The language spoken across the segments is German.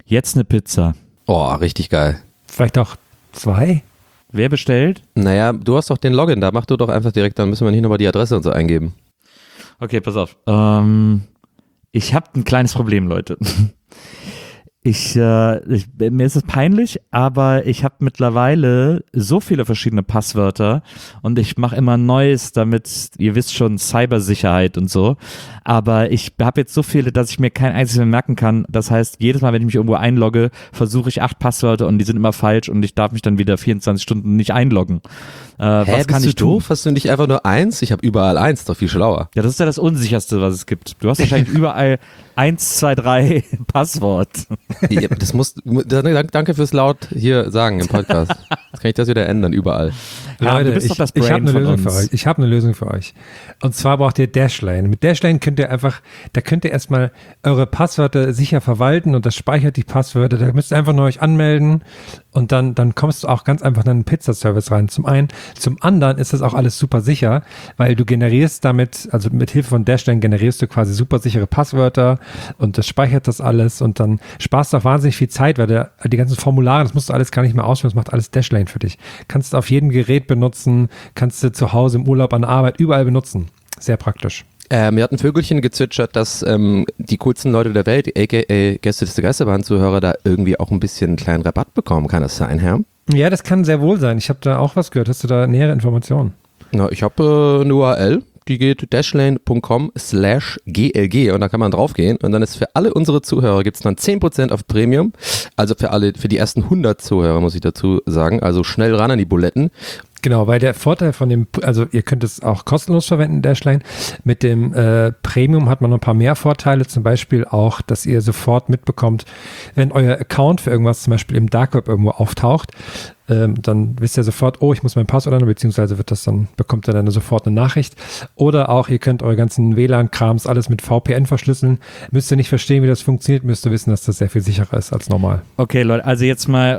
Jetzt eine Pizza. Oh, richtig geil. Vielleicht auch 2? Wer bestellt? Naja, du hast doch den Login, da mach du doch einfach direkt, dann müssen wir nicht nochmal die Adresse und so eingeben. Okay, pass auf. Ich habe ein kleines Problem, Leute. Mir ist es peinlich, aber ich habe mittlerweile so viele verschiedene Passwörter und ich mache immer Neues, damit, ihr wisst schon, Cybersicherheit und so, aber ich habe jetzt so viele, dass ich mir kein einziges mehr merken kann. Das heißt, jedes Mal, wenn ich mich irgendwo einlogge, versuche ich 8 Passwörter und die sind immer falsch und ich darf mich dann wieder 24 Stunden nicht einloggen. Was kann ich tun? Doof? Hast du nicht einfach nur 1? Ich habe überall 1, doch viel schlauer. Ja, das ist ja das Unsicherste, was es gibt. Du hast wahrscheinlich überall 1, 2, 3 Passwort. Ja, danke fürs laut hier sagen im Podcast. Jetzt kann ich das wieder ändern, überall. Leute, du bist doch das ich habe Brain eine von Lösung uns. für euch. Ich habe eine Lösung für euch. Und zwar braucht ihr Dashlane. Mit Dashlane könnt ihr erstmal eure Passwörter sicher verwalten und das speichert die Passwörter. Da müsst ihr einfach nur euch anmelden und dann kommst du auch ganz einfach in einen Pizza-Service rein. Zum einen. Zum anderen ist das auch alles super sicher, weil du generierst damit, also mit Hilfe von Dashlane generierst du quasi super sichere Passwörter und das speichert das alles und dann sparst du auch wahnsinnig viel Zeit, weil die ganzen Formulare, das musst du alles gar nicht mehr ausfüllen, das macht alles Dashlane für dich. Kannst du auf jedem Gerät benutzen, kannst du zu Hause, im Urlaub, an der Arbeit, überall benutzen. Sehr praktisch. Mir hat ein Vögelchen gezwitschert, dass die coolsten Leute der Welt, a.k.a. Gäste des Geisterbahn-Zuhörer, da irgendwie auch ein bisschen einen kleinen Rabatt bekommen. Kann das sein, Herr? Ja, das kann sehr wohl sein. Ich habe da auch was gehört. Hast du da nähere Informationen? Na, ich habe eine URL, die geht dashlane.com/glg und da kann man draufgehen und dann ist für alle unsere Zuhörer gibt es dann 10% auf Premium, also für die ersten 100 Zuhörer muss ich dazu sagen, also schnell ran an die Buletten. Genau, weil der Vorteil von dem, also ihr könnt es auch kostenlos verwenden, Dashlane. Mit dem Premium hat man noch ein paar mehr Vorteile, zum Beispiel auch, dass ihr sofort mitbekommt, wenn euer Account für irgendwas zum Beispiel im Dark Web irgendwo auftaucht, dann wisst ihr sofort, oh, ich muss mein Passwort ändern, beziehungsweise bekommt ihr dann sofort eine Nachricht. Oder auch, ihr könnt eure ganzen WLAN-Krams alles mit VPN verschlüsseln. Müsst ihr nicht verstehen, wie das funktioniert, müsst ihr wissen, dass das sehr viel sicherer ist als normal. Okay, Leute, also jetzt mal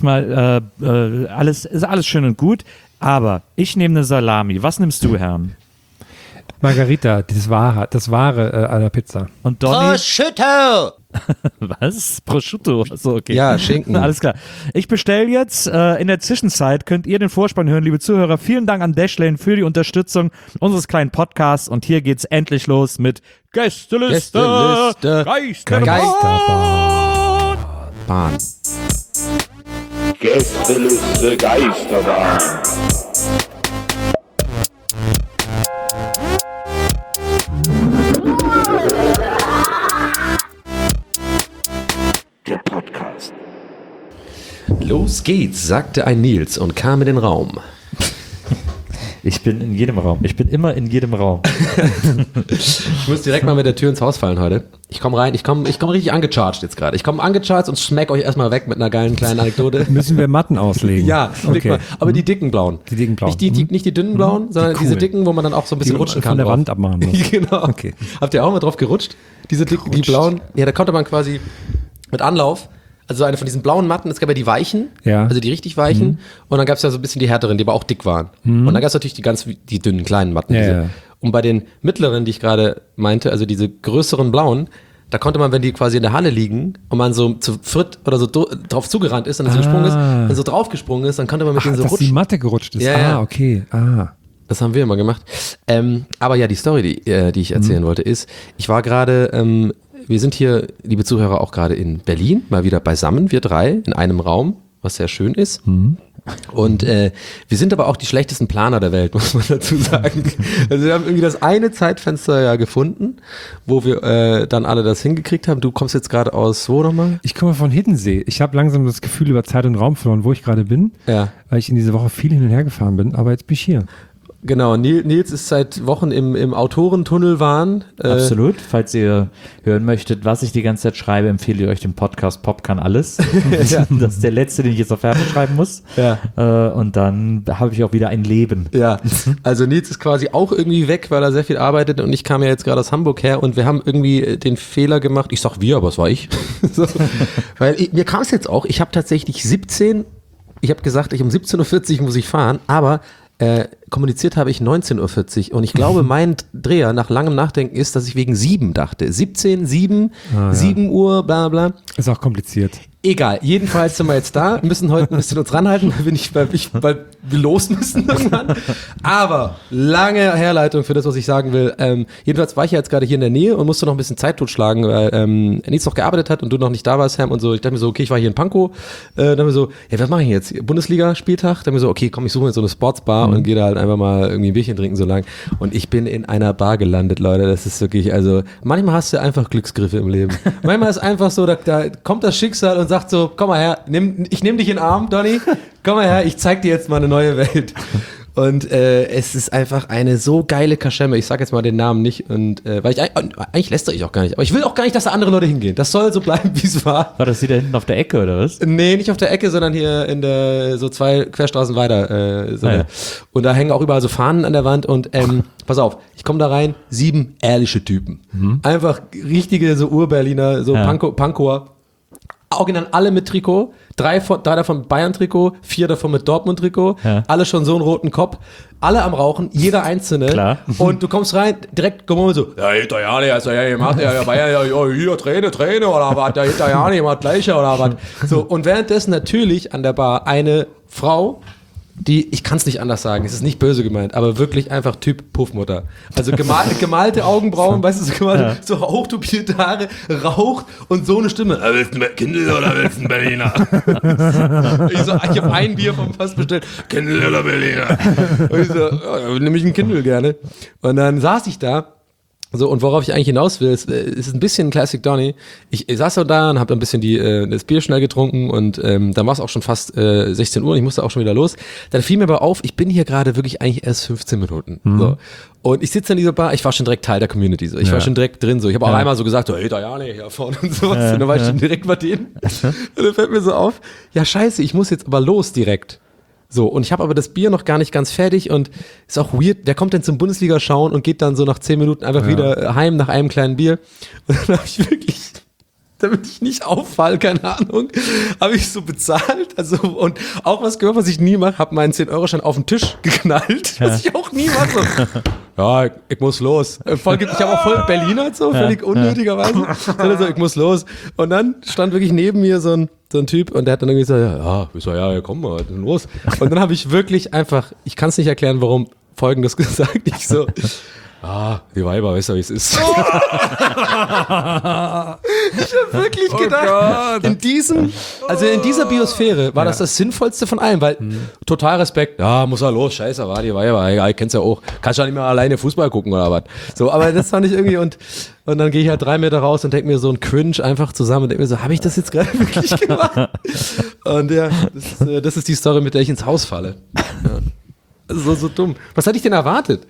alles ist alles schön und gut, aber ich nehme eine Salami. Was nimmst du, Herrn? Margarita, das Wahre einer Pizza. Und Donny? Prosciutto! Was? Prosciutto? So, okay. Ja, Schinken. Alles klar. Ich bestelle jetzt. In der Zwischenzeit könnt ihr den Vorspann hören, liebe Zuhörer. Vielen Dank an Dashlane für die Unterstützung unseres kleinen Podcasts. Und hier geht's endlich los mit Gästeliste Geisterbahn. Gästeliste Geisterbahn. Der Podcast. Los geht's, sagte ein Nils und kam in den Raum. Ich bin in jedem Raum. Ich bin immer in jedem Raum. Ich muss direkt mal mit der Tür ins Haus fallen heute. Ich komme rein, ich komm richtig angecharged jetzt gerade. Ich komme angecharged und schmeck euch erstmal weg mit einer geilen kleinen Anekdote. Müssen wir Matten auslegen? Ja, okay. mal. Aber die dicken blauen. Die dicken blauen. Nicht die dünnen blauen, sondern diese dicken, wo man dann auch so ein bisschen rutschen kann. Von der drauf. Wand abmachen muss. Genau. Okay. Habt ihr auch mal drauf gerutscht? Diese dicken, die blauen? Ja, da konnte man quasi mit Anlauf, also so eine von diesen blauen Matten, es gab ja die weichen, Ja. also die richtig weichen, und dann gab es ja so ein bisschen die härteren, die aber auch dick waren. Und dann gab es natürlich die dünnen, kleinen Matten. Ja, diese. ja. Und bei den mittleren, die ich gerade meinte, also diese größeren blauen, da konnte man, wenn die quasi in der Halle liegen und man so zu viert oder so drauf zugerannt ist und dann so gesprungen ist, dann so draufgesprungen ist, dann konnte man mit denen so dass rutschen. die Matte gerutscht ist. Ja. Okay. Das haben wir immer gemacht. Aber ja, die Story, die ich erzählen wollte, ist, ich war gerade, wir sind hier, liebe Zuhörer, auch gerade in Berlin, mal wieder beisammen, wir drei, in einem Raum, was sehr schön ist. Und wir sind aber auch die schlechtesten Planer der Welt, muss man dazu sagen. Also wir haben irgendwie das eine Zeitfenster ja gefunden, wo wir dann alle das hingekriegt haben. Du kommst jetzt gerade aus, wo nochmal? Ich komme von Hiddensee. Ich habe langsam das Gefühl über Zeit und Raum verloren, wo ich gerade bin, Ja. weil ich in dieser Woche viel hin und her gefahren bin, aber jetzt bin ich hier. Genau, Nils ist seit Wochen im Autorentunnelwahn. Absolut. Falls ihr hören möchtet, was ich die ganze Zeit schreibe, empfehle ich euch den Podcast Pop kann alles. Das ist der letzte, den ich jetzt auf Werbung schreiben muss. Ja. Und dann habe ich auch wieder ein Leben. Ja, also Nils ist quasi auch irgendwie weg, weil er sehr viel arbeitet und ich kam ja jetzt gerade aus Hamburg her und wir haben irgendwie den Fehler gemacht, ich sag wir, aber es war ich. So, weil mir kam es jetzt auch, ich habe tatsächlich ich habe gesagt, um 17.40 Uhr muss ich fahren, aber kommuniziert habe ich 19:40 Uhr und ich glaube, mein Dreher nach langem Nachdenken ist, dass ich wegen 7 dachte. 17, 7, 7 Uhr, bla bla. Ist auch kompliziert. Egal, jedenfalls sind wir jetzt da, müssen heute ein bisschen uns ranhalten, weil wir los müssen irgendwann. Aber lange Herleitung für das, was ich sagen will. Jedenfalls war ich ja jetzt gerade hier in der Nähe und musste noch ein bisschen Zeit totschlagen, weil Nils noch gearbeitet hat und du noch nicht da warst, Sam, und so. Ich dachte mir so, okay, ich war hier in Pankow. Dann mir so, ja, was mache ich jetzt? Bundesliga-Spieltag? Dann mir so, okay, komm, ich suche mir jetzt so eine Sportsbar und gehe da halt einfach mal irgendwie ein Bierchen trinken so lang. Und ich bin in einer Bar gelandet, Leute. Das ist wirklich, also manchmal hast du einfach Glücksgriffe im Leben. Manchmal ist einfach so, da kommt das Schicksal und sagt so, komm mal her, ich nehm dich in den Arm, Donny, komm mal her, ich zeig dir jetzt mal eine neue Welt. Und es ist einfach eine so geile Kaschemme, ich sag jetzt mal den Namen nicht, und weil ich eigentlich lästere ich auch gar nicht, aber ich will auch gar nicht, dass da andere Leute hingehen. Das soll so bleiben, wie es war. War das hier da hinten auf der Ecke, oder was? Nee, nicht auf der Ecke, sondern hier in der, so 2 Querstraßen weiter. Ja. Und da hängen auch überall so Fahnen an der Wand und pass auf, ich komme da rein, 7 ehrliche Typen. Einfach richtige so Ur-Berliner, so Pankower. Original alle mit Trikot, 3 davon mit Bayern-Trikot, 4 davon mit Dortmund-Trikot, alle schon so einen roten Kopf, alle am Rauchen, jeder einzelne. Klar. Und du kommst rein, direkt komm mal so, ja, Italiener, also ja, ihr macht ja Bayern, ja, hier, Träne, oder was, der Italiener macht gleiche, oder was. So, und währenddessen natürlich an der Bar eine Frau, die, ich kann es nicht anders sagen, es ist nicht böse gemeint, aber wirklich einfach Typ Puffmutter. Also gemalte Augenbrauen, weißt du, so, so hochtupierte Haare, raucht und so eine Stimme. Willst du ein Kindle oder willst du ein Berliner? Ich habe ein Bier vom Fass bestellt, Kindle oder Berliner? Und ich so, ja, nehme ich ein Kindle gerne. Und dann saß ich da. So, und worauf ich eigentlich hinaus will, ist ein bisschen Classic Donny. Ich saß so da und habe ein bisschen das Bier schnell getrunken und dann war es auch schon fast 16 Uhr und ich musste auch schon wieder los. Dann fiel mir aber auf, ich bin hier gerade wirklich eigentlich erst 15 Minuten. So. Und ich sitze in dieser Bar, ich war schon direkt Teil der Community. So. Ich war schon direkt drin. So. Ich habe auch einmal so gesagt, so, hey, Dajane, hier vorne und sowas. Und dann war ich schon direkt bei denen. Und dann fällt mir so auf, ja scheiße, ich muss jetzt aber los direkt. So, und ich habe aber das Bier noch gar nicht ganz fertig und ist auch weird, wer kommt denn zum Bundesliga schauen und geht dann so nach 10 Minuten einfach wieder heim nach einem kleinen Bier. Und dann habe ich wirklich, damit ich nicht auffalle, keine Ahnung, habe ich so bezahlt, also, und auch was gehört, was ich nie mache, habe meinen 10-Euro-Schein auf den Tisch geknallt, was ich auch nie mache. Ja, ich muss los. Ich habe auch voll Berliner, so, völlig unnötigerweise. So, ich muss los. Und dann stand wirklich neben mir so ein Typ und der hat dann irgendwie gesagt, ja, komm mal, los. Und dann habe ich wirklich einfach, ich kann es nicht erklären, warum, Folgendes gesagt. Ich so, die Weiber, weißt du, wie es ist. Ich habe wirklich gedacht, in dieser Biosphäre war das Sinnvollste von allem, weil total Respekt, muss er los, scheiße, war die Weiber, ja, ich kenn's ja auch, kannst ja nicht mehr alleine Fußball gucken oder was. So, aber das fand ich irgendwie und dann gehe ich halt 3 Meter raus und denke mir so ein Cringe einfach zusammen und denke mir so, habe ich das jetzt gerade wirklich gemacht? Und ja, das ist die Story, mit der ich ins Haus falle. Ja. So dumm. Was hatte ich denn erwartet?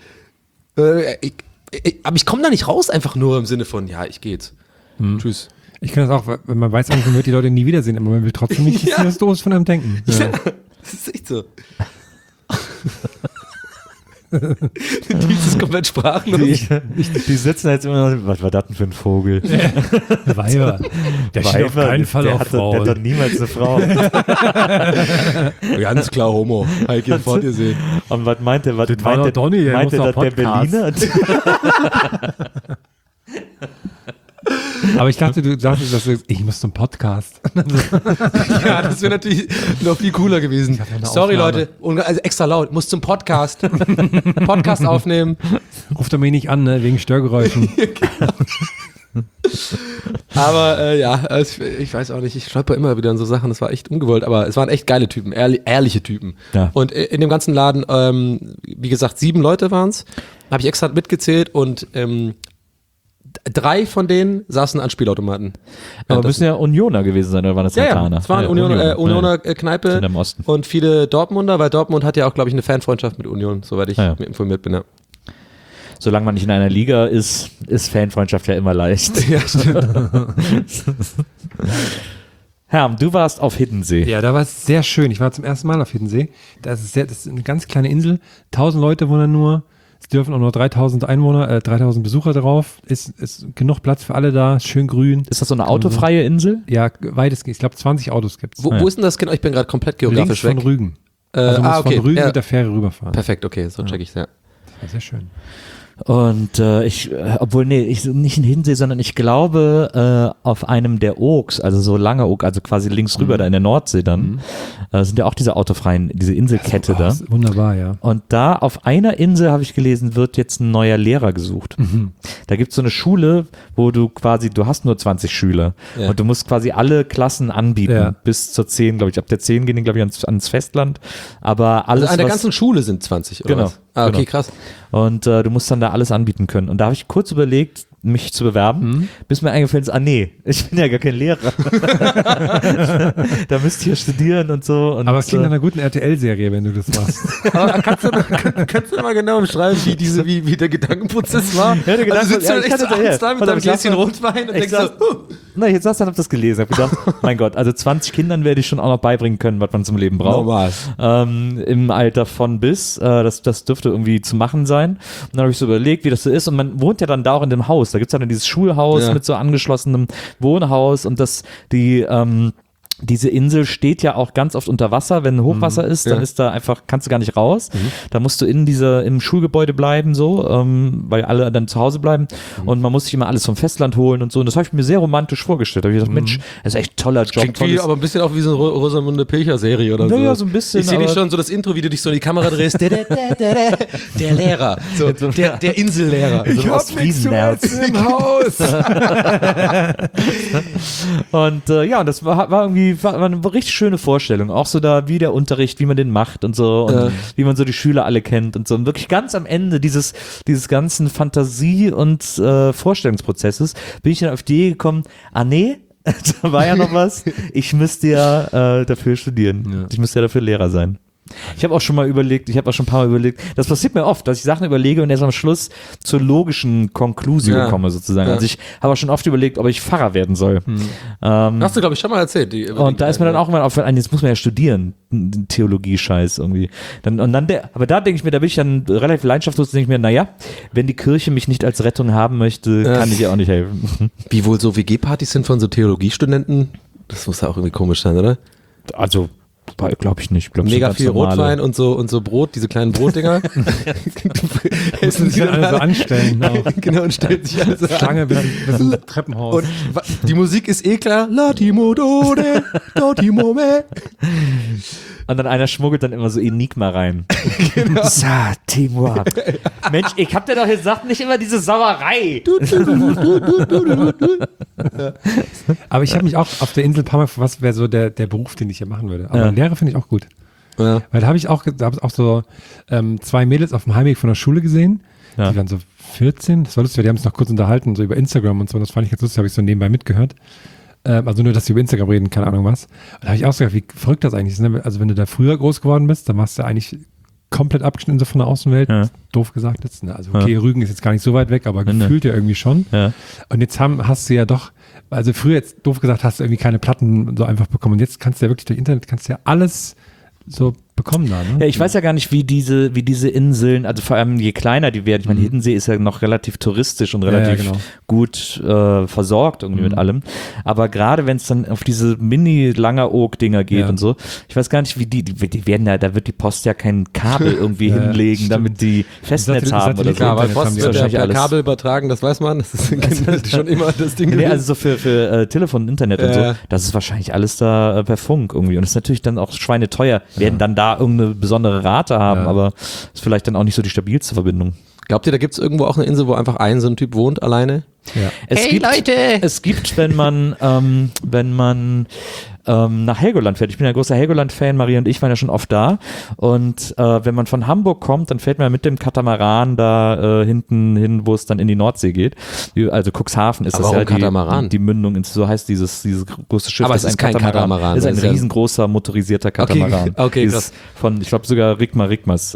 Aber ich komme da nicht raus, einfach nur im Sinne von, ja, ich gehe jetzt. Tschüss. Ich kann das auch, wenn man weiß, man wird die Leute nie wiedersehen, aber man will trotzdem nicht, dass sie das Doofes von einem denken. Ja. Das ist echt so. Dies ist komplett sprachlos. Die sitzen jetzt immer noch, was war das denn für ein Vogel? Weiber. Der steht auf keinen Fall auf Frauen. Der hat doch niemals eine Frau. Ganz klar Homo. Heike vor dir sehen. Und was meint der? Das war doch Donny, der meinte muss das doch der Berliner? Aber ich dachte, du sagtest, ich muss zum Podcast. Ja, das wäre natürlich noch viel cooler gewesen. Sorry, Aufnahme. Leute, also extra laut, muss zum Podcast. Podcast aufnehmen. Ruft er mich nicht an, ne, wegen Störgeräuschen. Aber ich weiß auch nicht, ich stolper immer wieder an so Sachen, das war echt ungewollt, aber es waren echt geile Typen, ehrliche Typen. Ja. Und in dem ganzen Laden, wie gesagt, 7 Leute waren es, habe ich extra mitgezählt und 3 von denen saßen an Spielautomaten. Aber müssen ja Unioner gewesen sein, oder waren das Sataner? Ja, es waren Unioner Kneipe im Osten. Und viele Dortmunder, weil Dortmund hat ja auch, glaube ich, eine Fanfreundschaft mit Union, soweit ich informiert bin. Ja. Solange man nicht in einer Liga ist Fanfreundschaft ja immer leicht. Ja, stimmt. Herm, du warst auf Hiddensee. Ja, da war es sehr schön. Ich war zum ersten Mal auf Hiddensee. Das ist eine ganz kleine Insel. 1000 Leute wohnen nur. Es dürfen auch nur 3000 Einwohner, 3000 Besucher drauf. Ist genug Platz für alle da, schön grün. Ist das so eine autofreie Insel? Ja, weitestgehend. Ich glaube, 20 Autos gibt es. Wo ist denn das genau? Ich bin gerade komplett geografisch Links weg. von Rügen. Also du musst okay. von Rügen Ja. mit der Fähre rüberfahren. Perfekt, okay, so check ich's, ja. Ja, sehr schön. Und ich nicht in Hiddensee, sondern ich glaube auf einem der Ooks, also so Langeoog, also quasi links rüber da in der Nordsee dann, sind ja auch diese autofreien, diese Inselkette da. Ist wunderbar, ja. Und da auf einer Insel, habe ich gelesen, wird jetzt ein neuer Lehrer gesucht. Da gibt es so eine Schule, wo du hast nur 20 Schüler Ja. und du musst quasi alle Klassen anbieten, Ja. bis zur 10, glaube ich. Ab der 10 gehen die, glaube ich, ans Festland. Aber alles, Also an der was, ganzen Schule sind 20, oder Genau, was? Ah, okay, genau. krass. und du musst dann da alles anbieten können. Und da habe ich kurz überlegt, mich zu bewerben, bis mir eingefallen ist, ich bin ja gar kein Lehrer. Da müsst ihr studieren und so. Und Aber es klingt nach einer guten RTL-Serie, wenn du das machst. Aber kannst du mal genau beschreiben, wie der Gedankenprozess war? Ja, der Also sitzt du ich echt so hatte abends da mit Pass deinem auf, ich Gläschen saß- Rotwein und ich denkst so, saß- Na, jetzt hast du das gelesen. Ich habe gedacht, mein Gott, also 20 Kindern werde ich schon auch noch beibringen können, was man zum Leben braucht. normal. Im Alter von bis. Das dürfte irgendwie zu machen sein. Und dann habe ich so überlegt, wie das so ist. Und man wohnt ja dann da auch in dem Haus. Da gibt es ja dann dieses Schulhaus Ja. mit so angeschlossenem Wohnhaus und diese Insel steht ja auch ganz oft unter Wasser. Wenn Hochwasser ist, dann Ja. ist da einfach, kannst du gar nicht raus. Da musst du im Schulgebäude bleiben, so, weil alle dann zu Hause bleiben. Und man muss sich immer alles vom Festland holen und so. Und das habe ich mir sehr romantisch vorgestellt. Da habe ich gedacht, Mensch, das ist echt ein toller Job. Klingt wie, aber ein bisschen auch wie so eine Rosamunde Pilcher-Serie oder so. Naja, so ein bisschen, Ich sehe dich aber- schon, so das Intro, wie du dich so in die Kamera drehst. Der Lehrer. So, der Insellehrer. Ich hab Friesennerz. im Haus. Und und das war eine richtig schöne Vorstellung. Auch so da, wie der Unterricht, wie man den macht und so und wie man so die Schüler alle kennt und so. Und wirklich ganz am Ende dieses ganzen Fantasie- und Vorstellungsprozesses bin ich dann auf die Idee gekommen, nee, da war ja noch was. Ich müsste ja dafür studieren. Ja. Ich müsste ja dafür Lehrer sein. Ich habe auch schon ein paar Mal überlegt, das passiert mir oft, dass ich Sachen überlege und erst am Schluss zur logischen Konklusion Ja. komme sozusagen. Ja. Also ich habe auch schon oft überlegt, ob ich Pfarrer werden soll. Hast du, glaube ich, schon mal erzählt. Und da ist mir dann auch immer aufgefallen, jetzt muss man ja studieren, Theologie-Scheiß irgendwie. Aber da denke ich mir, da bin ich dann relativ leidenschaftslos, denke ich mir, naja, wenn die Kirche mich nicht als Rettung haben möchte, kann ich ihr auch nicht helfen. Wie wohl so WG-Partys sind von so Theologiestudenten? Das muss ja auch irgendwie komisch sein, oder? Also, glaube ich nicht. Glaub, Mega so ganz viel normale- Rotwein und so Brot, diese kleinen Brotdinger. Müssen sich dann alle so anstellen. Auch. Genau, und stellt sich alles so an. Schlange bis im Treppenhaus. Und die Musik ist eh klar. Latimo dode, dotimo me. Und dann einer schmuggelt dann immer so Enigma rein. Genau. Sa, Timur. Mensch, ich hab dir doch gesagt, nicht immer diese Sauerei. Aber ich habe mich auch auf der Insel ein paar Mal, was wäre so der Beruf, den ich hier machen würde. Aber Ja. Lehrer finde ich auch gut. Ja. Weil da habe ich auch so 2 Mädels auf dem Heimweg von der Schule gesehen. Ja. Die waren so 14. Das war lustig, weil die haben sich noch kurz unterhalten, so über Instagram und so. Und das fand ich ganz lustig, habe ich so nebenbei mitgehört. Also nur, dass sie über Instagram reden, keine Ahnung was. Und da habe ich auch so gedacht, wie verrückt das eigentlich ist. Ne? Also wenn du da früher groß geworden bist, dann warst du eigentlich komplett abgeschnitten so von der Außenwelt. Ja. Doof gesagt jetzt. Ne? Also okay, Rügen ist jetzt gar nicht so weit weg, aber Ne. gefühlt ja irgendwie schon. Ja. Und jetzt hast du ja doch, also früher jetzt doof gesagt, hast du irgendwie keine Platten so einfach bekommen. Und jetzt kannst du ja wirklich durch Internet, kannst du ja alles so bekommen da. Ne? Ja, ich weiß ja gar nicht, wie diese Inseln, also vor allem je kleiner die werden. Ich meine, Hiddensee ist ja noch relativ touristisch und relativ genau. gut versorgt irgendwie mit allem. Aber gerade wenn es dann auf diese Mini-Langeoog-Dinger geht Ja. und so, ich weiß gar nicht, wie die werden ja, da wird die Post ja kein Kabel irgendwie Ja, hinlegen, stimmt. damit die Festnetz haben oder so. Klar, weil Internet haben Post die wird ja wahrscheinlich per alles. Kabel übertragen, das weiß man. Das ist schon immer das Ding. Nee, gewesen. also so für Telefon und Internet und Ja. so, das ist wahrscheinlich alles da per Funk irgendwie. Und das ist natürlich dann auch schweineteuer. Werden dann da irgendeine besondere Rate haben, Ja. aber ist vielleicht dann auch nicht so die stabilste Verbindung. Glaubt ihr, da gibt es irgendwo auch eine Insel, wo einfach so ein Typ wohnt, alleine? Ja. Es gibt, wenn man nach Helgoland fährt. Ich bin ja ein großer Helgoland-Fan, Maria und ich waren ja schon oft da. Und wenn man von Hamburg kommt, dann fährt man mit dem Katamaran da hinten hin, wo es dann in die Nordsee geht. Also Cuxhaven ist Aber das warum ja Katamaran? die Mündung, so heißt dieses große Schiff. Aber das es ist kein Katamaran, Das ist das ist ein ja- riesengroßer motorisierter Katamaran. Okay, Dieses von, ich glaube sogar Rigmas.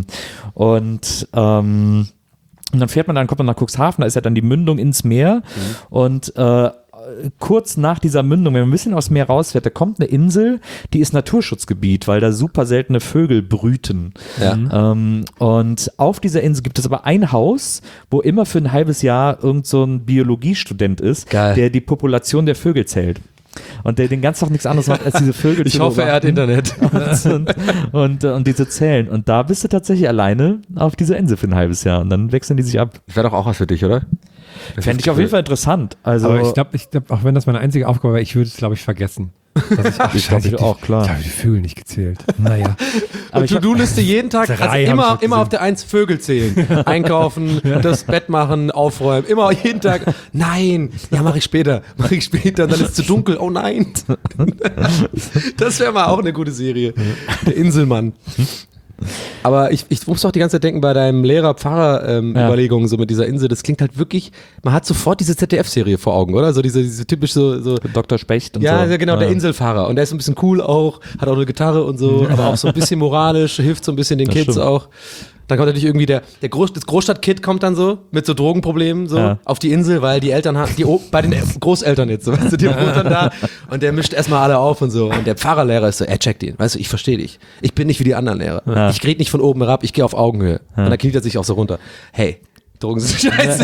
Und dann kommt man nach Cuxhaven, da ist ja dann die Mündung ins Meer und kurz nach dieser Mündung, wenn man ein bisschen aufs Meer rausfährt, da kommt eine Insel, die ist Naturschutzgebiet, weil da super seltene Vögel brüten. Ja. Und auf dieser Insel gibt es aber ein Haus, wo immer für ein halbes Jahr irgend so ein Biologiestudent ist, Geil. der die Population der Vögel zählt. und der den ganzen Tag nichts anderes macht, als diese Vögel Ich zu hoffe, er hat Internet. und die zu zählen. Und da bist du tatsächlich alleine auf dieser Insel für ein halbes Jahr und dann wechseln die sich ab. Das wäre doch auch was für dich, oder? Fände ich auf jeden Fall interessant. Also, Aber ich glaube, auch wenn das meine einzige Aufgabe wäre, ich würde es, glaube ich, vergessen. Ich glaube, auch, klar. Ich habe die Vögel nicht gezählt. Naja. aber Und To-Do-Liste jeden Tag, also Drei hab ich schon immer auf der 1 Vögel zählen. Einkaufen, das Bett machen, aufräumen, immer jeden Tag. Nein, ja, mache ich später. Und dann ist es zu dunkel. Oh nein. Das wäre mal auch eine gute Serie. Der Inselmann. Aber ich muss doch die ganze Zeit denken bei deinem Lehrer-Pfarrer-Überlegungen so mit dieser Insel. Das klingt halt wirklich, man hat sofort diese ZDF-Serie vor Augen, oder? So diese typisch so Dr. Specht und ja, so. ja, genau, der Inselfahrer. Und der ist ein bisschen cool auch, hat auch eine Gitarre und so, aber auch so ein bisschen moralisch, hilft so ein bisschen den Das Kids stimmt. auch. Dann kommt natürlich irgendwie das Großstadt-Kid kommt dann so mit so Drogenproblemen so auf die Insel, weil die Eltern haben, bei den Großeltern jetzt, so, weißt du, die wohnt dann da und der mischt erstmal alle auf und so. Und der Pfarrerlehrer ist so, er checkt ihn, weißt du, ich verstehe dich. Ich bin nicht wie die anderen Lehrer. Ja. Ich rede nicht von oben herab, ich gehe auf Augenhöhe. Und dann kniet er sich auch so runter. Hey, Drogen sind scheiße.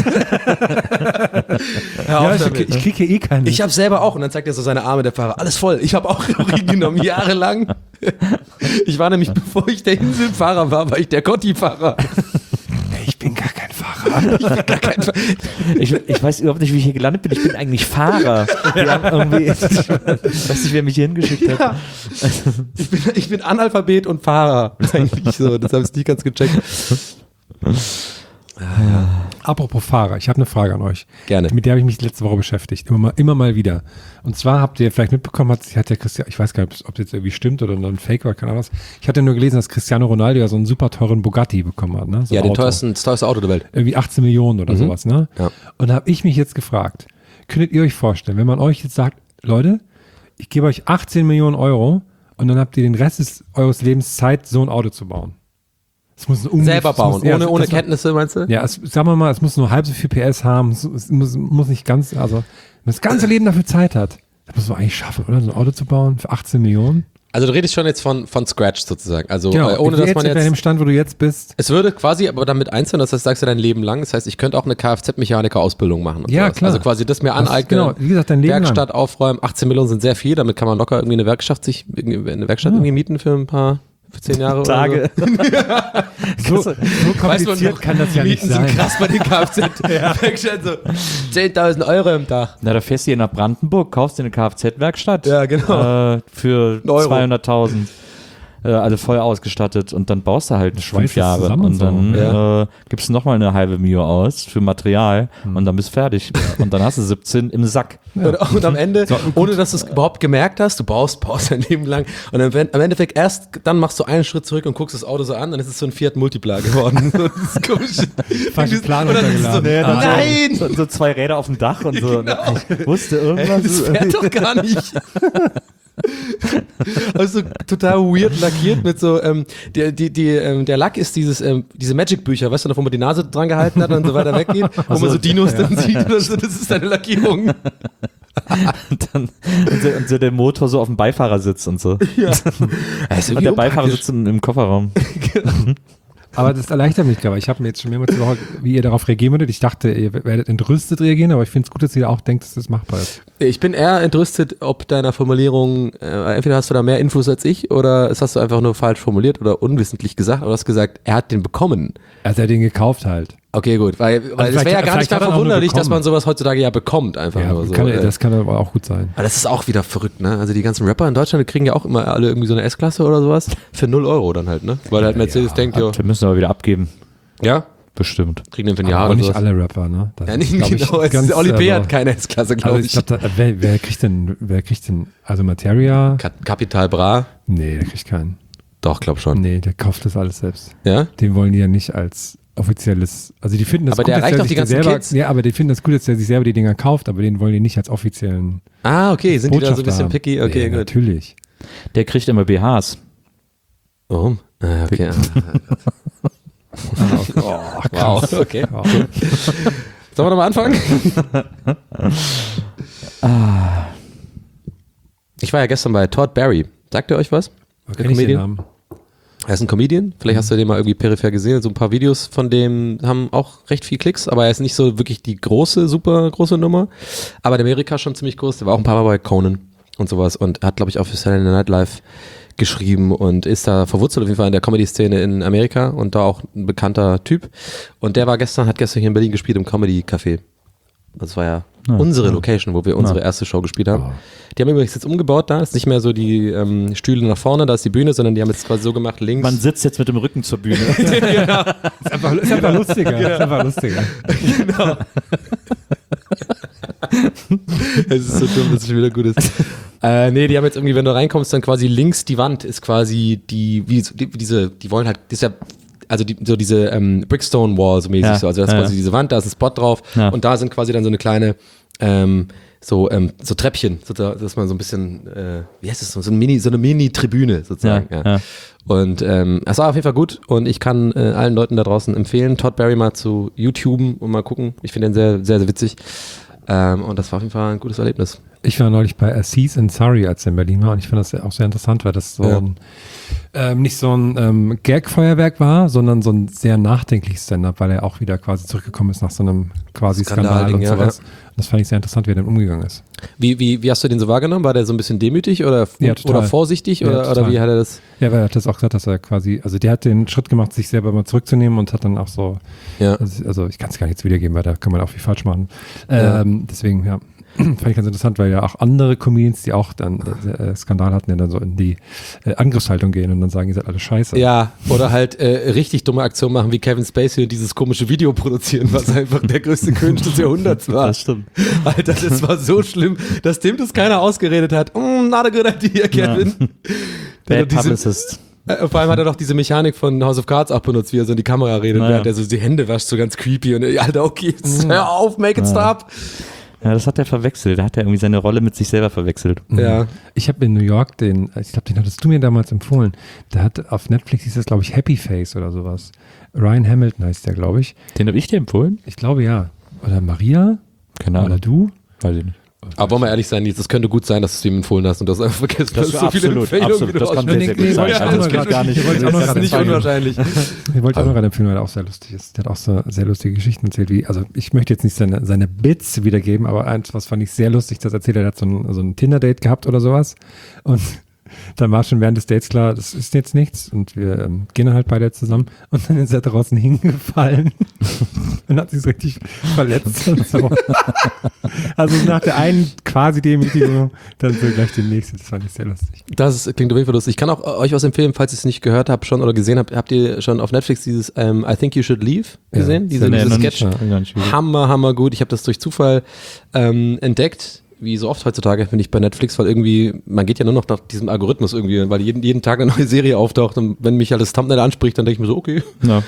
Hör auf damit. Ich kriege hier eh keine. Ich habe selber auch, und dann zeigt er so seine Arme, der Fahrer, alles voll. Ich habe auch Heroin genommen, jahrelang. Ich war nämlich, bevor ich der Inselfahrer war ich der Gotti-Fahrer. Ich bin gar kein Fahrer. Ich weiß überhaupt nicht, wie ich hier gelandet bin. Ich bin eigentlich Fahrer. Wir haben irgendwie, ich weiß nicht, wer mich hier hingeschickt hat. Ja. Ich bin Analphabet und Fahrer. Eigentlich so, das habe ich nicht ganz gecheckt. Apropos Fahrer, ich habe eine Frage an euch. Gerne. Mit der habe ich mich letzte Woche beschäftigt. Immer mal wieder. Und zwar habt ihr vielleicht mitbekommen, hat der Christian, ich weiß gar nicht, ob das jetzt irgendwie stimmt oder ein Fake war, keine Ahnung was. Ich hatte nur gelesen, dass Cristiano Ronaldo ja so einen super teuren Bugatti bekommen hat. Ne? So Ja, ein Auto. das teuerste Auto der Welt. Irgendwie 18 Millionen oder sowas. Ne? Ja. Und da habe ich mich jetzt gefragt, könntet ihr euch vorstellen, wenn man euch jetzt sagt, Leute, ich gebe euch 18 Millionen Euro und dann habt ihr den Rest eures Lebens Zeit, so ein Auto zu bauen. Es muss Selber bauen, ohne Kenntnisse, meinst du? Ja, sagen wir mal, es muss nur halb so viel PS haben, es muss nicht ganz, also wenn man das ganze Leben dafür Zeit hat, das muss man eigentlich schaffen, oder? So ein Auto zu bauen für 18 Millionen. Also du redest schon jetzt von Scratch sozusagen. Also Genau, ohne dass man in dem jetzt. Stand, wo du jetzt bist. Es würde quasi aber damit einzeln, das heißt, sagst du dein Leben lang. Das heißt, ich könnte auch eine Kfz-Mechaniker-Ausbildung machen. Und Ja, sowas. klar. Also quasi das mir Das ist aneignen. genau, wie gesagt, dein Leben Werkstatt aufräumen. 18 Millionen sind sehr viel. Damit kann man locker irgendwie eine Werkstatt irgendwie mieten für 10 Jahre Tage. So kompliziert kann das ja nicht Mieten sein. sind krass bei den Kfz-Werkstätten. So 10.000 Euro im Tag. Na, da fährst du hier nach Brandenburg, kaufst dir eine Kfz-Werkstatt. Ja, genau. Für Euro. 200.000. Alle voll ausgestattet und dann baust du halt 5 schweißt das Jahre zusammen und dann so. gibst du nochmal eine halbe Mio aus für Material und dann bist du fertig. Und dann hast du 17 im Sack. Und am Ende, ohne dass du es überhaupt gemerkt hast, du baust dein Leben lang und am Endeffekt erst dann machst du einen Schritt zurück und guckst das Auto so an, dann ist es so ein Fiat Multipla geworden. Das ist komisch. Falschen Plan Und dann ist es so, runtergeladen. nein! So 2 Räder auf dem Dach und so. Genau. Ich wusste irgendwas. Das fährt doch gar nicht. Also total weird lackiert mit so, der Lack ist diese Magic-Bücher, weißt du noch, wo man die Nase dran gehalten hat und so weiter weggeht, wo man so Dinos dann sieht oder so, das ist deine Lackierung. und so der Motor so auf dem Beifahrersitz und so. Ja. Und der Beifahrer sitzt im Kofferraum. Aber das erleichtert mich gerade. Ich habe mir jetzt schon mehrmals gesagt, wie ihr darauf reagieren würdet. Ich dachte, ihr werdet entrüstet reagieren, aber ich finde es gut, dass ihr auch denkt, dass das machbar ist. Ich bin eher entrüstet, ob deiner Formulierung, entweder hast du da mehr Infos als ich oder es hast du einfach nur falsch formuliert oder unwissentlich gesagt, aber du hast gesagt, er hat den bekommen. Also er hat den gekauft halt. Okay, gut, weil es wäre ja gar vielleicht nicht mehr hat er auch nur verwunderlich, dass bekommen. man sowas heutzutage ja bekommt, einfach Ja, nur so. das kann aber auch gut sein. Aber das ist auch wieder verrückt, ne? Also die ganzen Rapper in Deutschland, die kriegen ja auch immer alle irgendwie so eine S-Klasse oder sowas für 0 Euro dann halt, ne? Weil halt Mercedes denkt, jo, Wir müssen aber wieder abgeben. ja, Bestimmt. kriegen den für ein Aber Jahr auch oder nicht sowas. alle Rapper, ne? Das Ja, ist, nicht glaub ich, genau. ganz, Oli P. hat also- keine S-Klasse, Also glaube ich ich. glaube, wer kriegt denn, also Materia? Capital Bra? Nee, der kriegt keinen. Doch, glaub schon. Nee, der kauft das alles selbst. Ja? Den wollen die ja nicht als offizielles, also die finden das Aber gut, der dass erreicht doch sich die der ganzen selber, Kids. Ja, aber die finden das gut, dass der sich selber die Dinger kauft, aber den wollen die nicht als offiziellen Ah, okay, sind die da so ein Botschafter bisschen haben. picky? Okay, Nee, gut. natürlich. Der kriegt immer BHs. Warum? Ah, okay. Wow, okay. Ja. Sollen wir nochmal anfangen? Ich war ja gestern bei Todd Barry. Sagt ihr euch was? Der Kenn ich den Namen? Er ist ein Comedian. Vielleicht hast du den mal irgendwie peripher gesehen. So ein paar Videos von dem haben auch recht viel Klicks, aber er ist nicht so wirklich die super große Nummer. Aber in Amerika schon ziemlich groß. Der war auch ein paar Mal bei Conan. und sowas und hat, glaube ich, auch für Saturday Night Live geschrieben und ist da verwurzelt auf jeden Fall in der Comedy-Szene in Amerika und da auch ein bekannter Typ. Und der hat gestern hier in Berlin gespielt im Comedy-Café. Das war ja unsere Location, wo wir unsere erste Show gespielt haben. Die haben übrigens jetzt umgebaut da, ist nicht mehr so die Stühle nach vorne, da ist die Bühne, sondern die haben jetzt quasi so gemacht, links. Man sitzt jetzt mit dem Rücken zur Bühne. Genau. Ist einfach lustiger. Genau. Ist einfach lustiger. Genau. Es ist so dumm, dass es schon wieder gut ist. Nee, die haben jetzt irgendwie, wenn du reinkommst, dann quasi links die Wand ist quasi die wollen halt, das ist ja, also diese Brickstone Wall so mäßig so, also das ist quasi diese Wand, da ist ein Spot drauf und da sind quasi dann so eine kleine so Treppchen, dass man so ein bisschen, wie heißt das, so eine Mini-Tribüne sozusagen. Ja. Und es war auf jeden Fall gut und ich kann allen Leuten da draußen empfehlen, Todd Barry mal zu YouTuben und mal gucken. Ich finde den sehr, sehr, sehr witzig. Und das war auf jeden Fall ein gutes Erlebnis. Ich war neulich bei Aziz Ansari, als er in Berlin war und ich fand das auch sehr interessant, weil das so nicht so ein Gag-Feuerwerk war, sondern so ein sehr nachdenkliches Stand-up, weil er auch wieder quasi zurückgekommen ist nach so einem quasi Skandal und sowas. Und das fand ich sehr interessant, wie er dann umgegangen ist. Wie hast du den so wahrgenommen? War der so ein bisschen demütig oder vorsichtig oder wie hat er das? Ja, weil er hat das auch gesagt, dass er quasi, also der hat den Schritt gemacht, sich selber mal zurückzunehmen und hat dann auch so, also ich kann es gar nicht jetzt wiedergeben, weil da kann man auch viel falsch machen. Deswegen, fand ich ganz interessant, weil ja auch andere Comedians, die auch dann Skandal hatten, ja dann so in die Angriffshaltung gehen und dann sagen, ihr seid alle scheiße. Ja, oder halt richtig dumme Aktionen machen wie Kevin Spacey und dieses komische Video produzieren, was einfach der größte König des Jahrhunderts war. Das stimmt. Alter, das war so schlimm, dass dem das keiner ausgeredet hat. Not a good idea, Kevin. Bad Publicist. Vor allem hat er doch diese Mechanik von House of Cards auch benutzt, wie er so in die Kamera redet, während er so die Hände wascht, so ganz creepy und Alter, okay, hör auf, make it stop. Ja, das hat er verwechselt. Da hat er irgendwie seine Rolle mit sich selber verwechselt. Ja. Ich habe in New York ich glaube, den hattest du mir damals empfohlen. Der hat auf Netflix, hieß das, glaube ich, Happy Face oder sowas. Ryan Hamilton heißt der, glaube ich. Den habe ich dir empfohlen? Ich glaube, ja. Oder Maria? Keine Ahnung. Oder du? Weiß ich nicht. Aber wollen wir ehrlich sein, das könnte gut sein, dass du es ihm empfohlen hast und das einfach vergessen. Das ist so viele Empfehlungen. Das kann sehr, sehr gut sein. Das geht gar nicht. Das ist nicht unwahrscheinlich. Ich wollte auch noch gerade empfehlen, weil er auch sehr lustig ist. Der hat auch so sehr lustige Geschichten erzählt, also ich möchte jetzt nicht seine Bits wiedergeben, aber eins, was fand ich sehr lustig, das erzählt er, hat so ein Tinder-Date gehabt oder sowas und dann war schon während des Dates klar, das ist jetzt nichts und wir gehen dann halt beide zusammen und dann ist er draußen hingefallen und hat sich so richtig verletzt und so. Also nach der einen quasi Demütigung, dann so gleich die nächste, das fand ich sehr lustig. Das klingt auf jeden Fall lustig. Ich kann auch euch was empfehlen, falls ihr es nicht gehört habt schon oder gesehen habt. Habt ihr schon auf Netflix dieses I Think You Should Leave gesehen? Diese Sketch? Hammer gut. Ich habe das durch Zufall entdeckt. Wie so oft heutzutage, finde ich, bei Netflix, weil irgendwie, man geht ja nur noch nach diesem Algorithmus irgendwie, weil jeden Tag eine neue Serie auftaucht und wenn mich halt das Thumbnail anspricht, dann denke ich mir so, okay. Ja.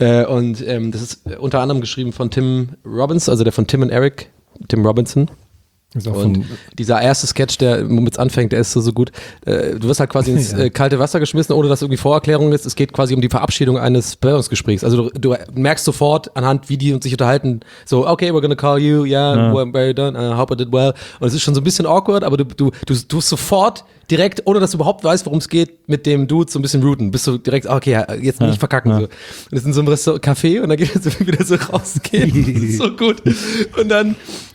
Das ist unter anderem geschrieben von Tim Robbins, also der von Tim und Eric, Tim Robinson. Und dieser erste Sketch, der womit es anfängt, der ist so gut. Du wirst halt quasi ins kalte Wasser geschmissen, ohne dass irgendwie Vorerklärung ist. Es geht quasi um die Verabschiedung eines Bewerbungsgesprächs. Also du merkst sofort anhand, wie die sich unterhalten, so, okay, we're gonna call you, very done, hope I did well. Und es ist schon so ein bisschen awkward, aber du sofort direkt, ohne dass du überhaupt weißt, worum es geht, mit dem Dude so ein bisschen rooten. Bist du direkt, okay, jetzt nicht verkacken. So. Und das ist in so einem Café und dann geht er so wieder so rausgehen. Das ist so gut. Und dann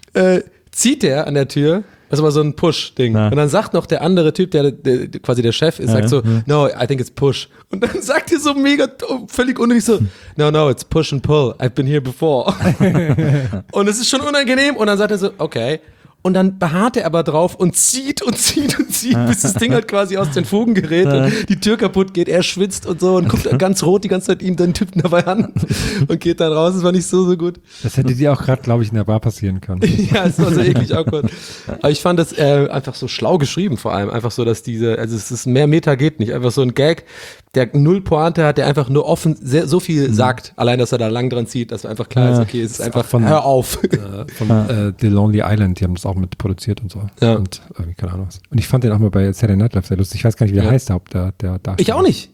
zieht er an der Tür, das war so ein Push-Ding. Und dann sagt noch der andere Typ, der quasi der Chef ist, sagt so, no, I think it's push. Und dann sagt er so mega, völlig unnötig so, no, it's push and pull. I've been here before. Und es ist schon unangenehm. Und dann sagt er so, okay. Und dann beharrt er aber drauf und zieht, bis das Ding halt quasi aus den Fugen gerät und die Tür kaputt geht, er schwitzt und so und guckt ganz rot die ganze Zeit ihm den Typen dabei an und geht dann raus. Das war nicht so gut. Das hätte dir auch gerade, glaube ich, in der Bar passieren können. Ja, es war so eklig awkward. Aber ich fand das einfach so schlau geschrieben vor allem. Einfach so, dass es ist mehr Meta geht nicht. Einfach so ein Gag, der null Pointe hat, der einfach nur offen so viel sagt. Allein, dass er da lang dran zieht, dass einfach klar ist, okay, es ist einfach, hör auf. Von The Lonely Island, die haben das auch mit produziert und so. Ja. Und keine Ahnung was. Und ich fand den auch mal bei Saturday Night Live sehr lustig. Ich weiß gar nicht, wie der heißt, der Darsteller. Ich auch nicht.